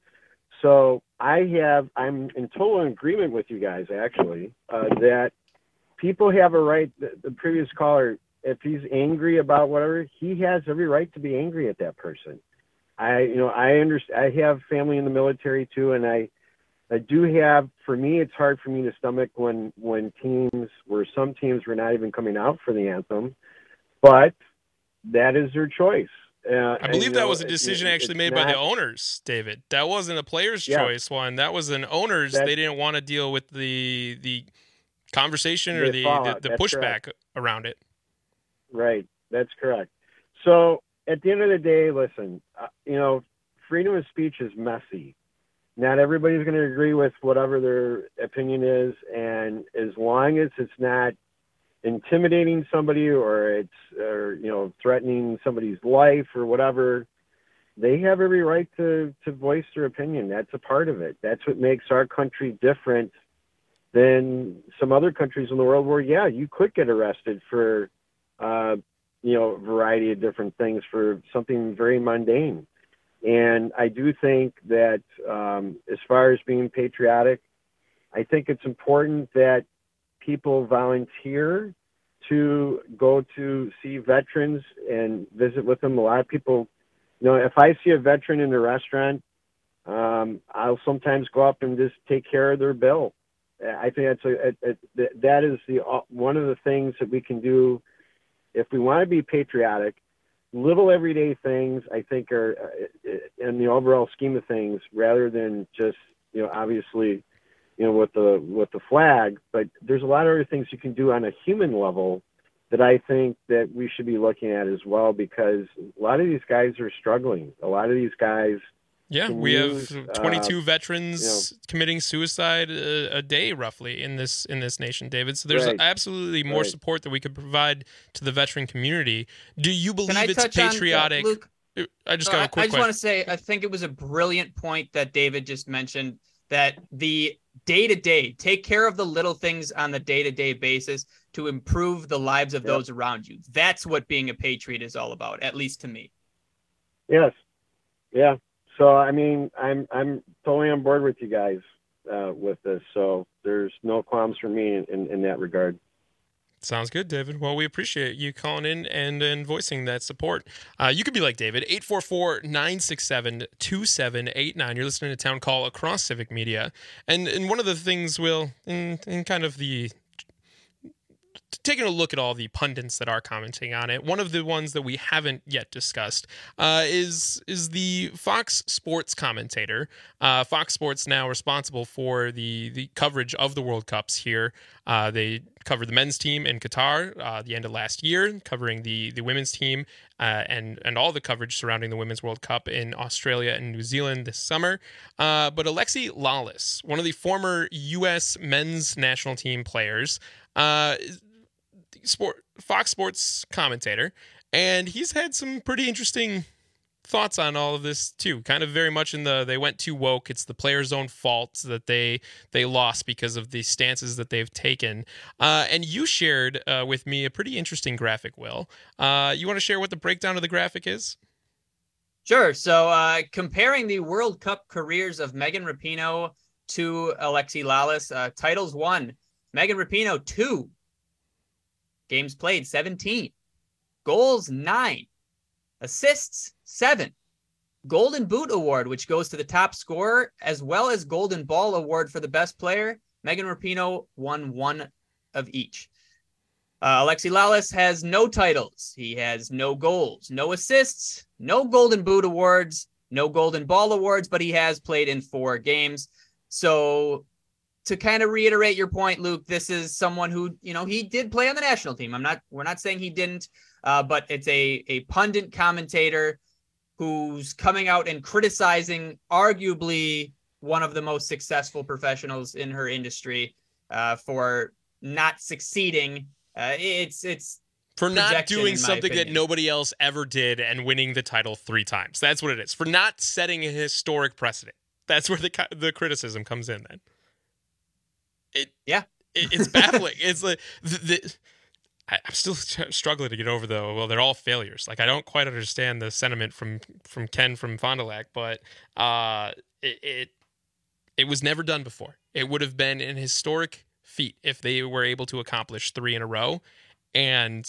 So I have, I'm in total agreement with you guys, actually, uh, that people have a right, the, the previous caller, if he's angry about whatever, he has every right to be angry at that person. I, you know, I understand, I have family in the military too, and I, I do have, for me, it's hard for me to stomach when, when teams, where some teams were not even coming out for the anthem, but that is their choice. Uh, I believe and, that know, was a decision it, actually made not, by the owners, David. That wasn't a player's yeah, choice one. That was an owner's. that, they didn't want to deal with the the conversation or the, the, the pushback correct. around it. Right. That's correct. So at the end of the day, listen, uh, you know, freedom of speech is messy. Not everybody's going to agree with whatever their opinion is. And as long as it's not intimidating somebody or it's, or, you know, threatening somebody's life or whatever, they have every right to, to voice their opinion. That's a part of it. That's what makes our country different than some other countries in the world where, yeah, you could get arrested for, uh, you know, a variety of different things for something very mundane. And I do think that um, as far as being patriotic, I think it's important that people volunteer to go to see veterans and visit with them. A lot of people, you know, if I see a veteran in a restaurant, um, I'll sometimes go up and just take care of their bill. I think that's a, a, a that is the one of the things that we can do if we want to be patriotic. Little everyday things, I think, are uh, in the overall scheme of things, rather than just, you know, obviously, you know, with the with the flag, but there's a lot of other things you can do on a human level that I think that we should be looking at as well, because a lot of these guys are struggling. A lot of these guys. Yeah, can we use, have twenty-two uh, veterans you know, committing suicide a, a day, roughly, in this in this nation, David. So there's Right. absolutely more Right. support that we could provide to the veteran community. Do you Can believe I it's touch on- patriotic? uh, Luke? I just So got I, a quick I just question. want to say, I think it was a brilliant point that David just mentioned, that the day-to-day, take care of the little things on the day-to-day basis to improve the lives of Yep. those around you. That's what being a patriot is all about, at least to me. Yes. Yeah. So I mean, I'm I'm totally on board with you guys uh, with this. So there's no qualms for me in, in, in that regard. Sounds good, David. Well, we appreciate you calling in and, and voicing that support. Uh, you could be like David, eight four four, nine six seven, two seven eight nine. You're listening to Town Call across Civic Media. And and one of the things, Will, in, in kind of the taking a look at all the pundits that are commenting on it, one of the ones that we haven't yet discussed uh, is is the Fox Sports commentator. Uh, Fox Sports now responsible for the the coverage of the World Cups here. Uh, they covered the men's team in Qatar uh, the end of last year, covering the the women's team uh, and and all the coverage surrounding the Women's World Cup in Australia and New Zealand this summer. Uh, but Alexi Lalas, one of the former U S men's national team players, uh, Sport Fox Sports commentator, and he's had some pretty interesting thoughts on all of this too. Kind of very much in the they went too woke. It's the players' own fault that they they lost because of the stances that they've taken. Uh, and you shared uh, with me a pretty interesting graphic, Will. Uh, you want to share what the breakdown of the graphic is? Sure. So uh, comparing the World Cup careers of Megan Rapinoe to Alexi Lalas, uh, titles won. Megan Rapinoe, two. Games played, seventeen. Goals, nine. Assists, seven. Golden Boot Award, which goes to the top scorer, as well as Golden Ball Award for the best player. Megan Rapinoe won one of each. Uh, Alexi Lalas has no titles. He has no goals, no assists, no Golden Boot Awards, no Golden Ball Awards, but he has played in four games. So to kind of reiterate your point, Luke, this is someone who, you know, he did play on the national team. I'm not, we're not saying he didn't, uh, but it's a, a pundit commentator who's coming out and criticizing arguably one of the most successful professionals in her industry uh, for not succeeding. Uh, it's, it's, For not projection, doing in my something that opinion. nobody else ever did and winning the title three times. That's what it is. For not setting a historic precedent. That's where the co- the criticism comes in then. It yeah, it, it's baffling. It's like the, the I, I'm still struggling to get over the well, they're all failures. Like I don't quite understand the sentiment from from Ken from Fond du Lac, but uh, it, it it was never done before. It would have been an historic feat if they were able to accomplish three in a row, and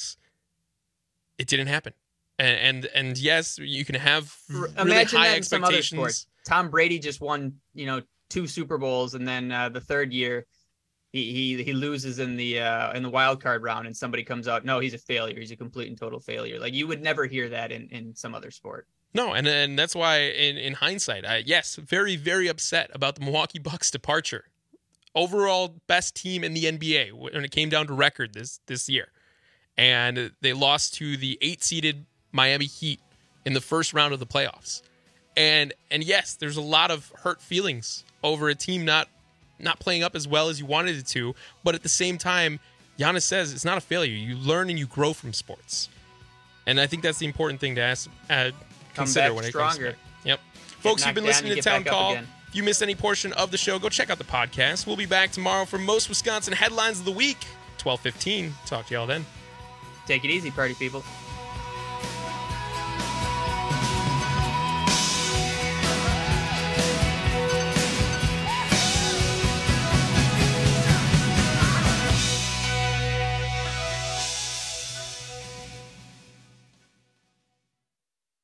it didn't happen. And and, and yes, you can have really Imagine high that in some other expectations. sports. Tom Brady just won, you know, two Super Bowls, and then uh, the third year, he he he loses in the uh, in the wild card round, and somebody comes out, no, he's a failure. He's a complete and total failure. Like you would never hear that in, in some other sport. No, and and that's why in, in hindsight, I, yes, very, very upset about the Milwaukee Bucks departure. Overall best team in the N B A when it came down to record this this year. And they lost to the eight-seeded Miami Heat in the first round of the playoffs. And and yes, there's a lot of hurt feelings over a team not not playing up as well as you wanted it to, but at the same time, Giannis says it's not a failure. You learn and you grow from sports. And I think that's the important thing to ask, uh, consider back when it stronger. comes to it. Yep. Folks, you've knocked been down, listening you to get Town back up Call. again. If you missed any portion of the show, go check out the podcast. We'll be back tomorrow for most Wisconsin headlines of the week, twelve fifteen. Talk to y'all then. Take it easy, party people.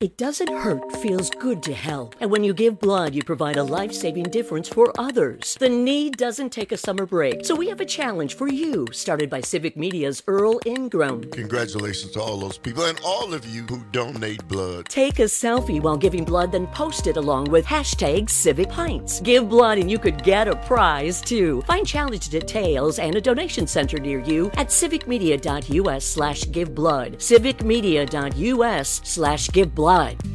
It doesn't hurt, feels good to help. And when you give blood, you provide a life-saving difference for others. The need doesn't take a summer break. So we have a challenge for you, started by Civic Media's Earl Ingram. Congratulations to all those people and all of you who donate blood. Take a selfie while giving blood, then post it along with hashtag Civic Pints. Give blood and you could get a prize, too. Find challenge details and a donation center near you at civicmedia.us slash give blood. civicmedia.us slash give blood.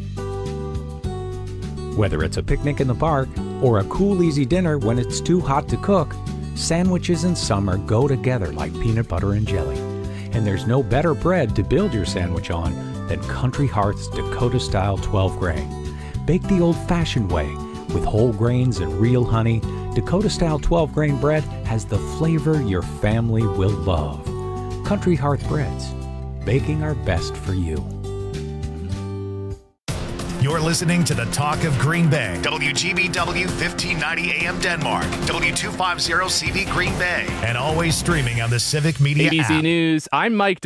Whether it's a picnic in the park or a cool, easy dinner when it's too hot to cook, sandwiches in summer go together like peanut butter and jelly. And there's no better bread to build your sandwich on than Country Hearth's Dakota-style twelve grain. Baked the old-fashioned way with whole grains and real honey, Dakota-style twelve grain bread has the flavor your family will love. Country Hearth Breads, baking our best for you. You're listening to the Talk of Green Bay. W G B W fifteen ninety A M Denmark. W two fifty C V Green Bay. And always streaming on the Civic Media A B C app. News, I'm Mike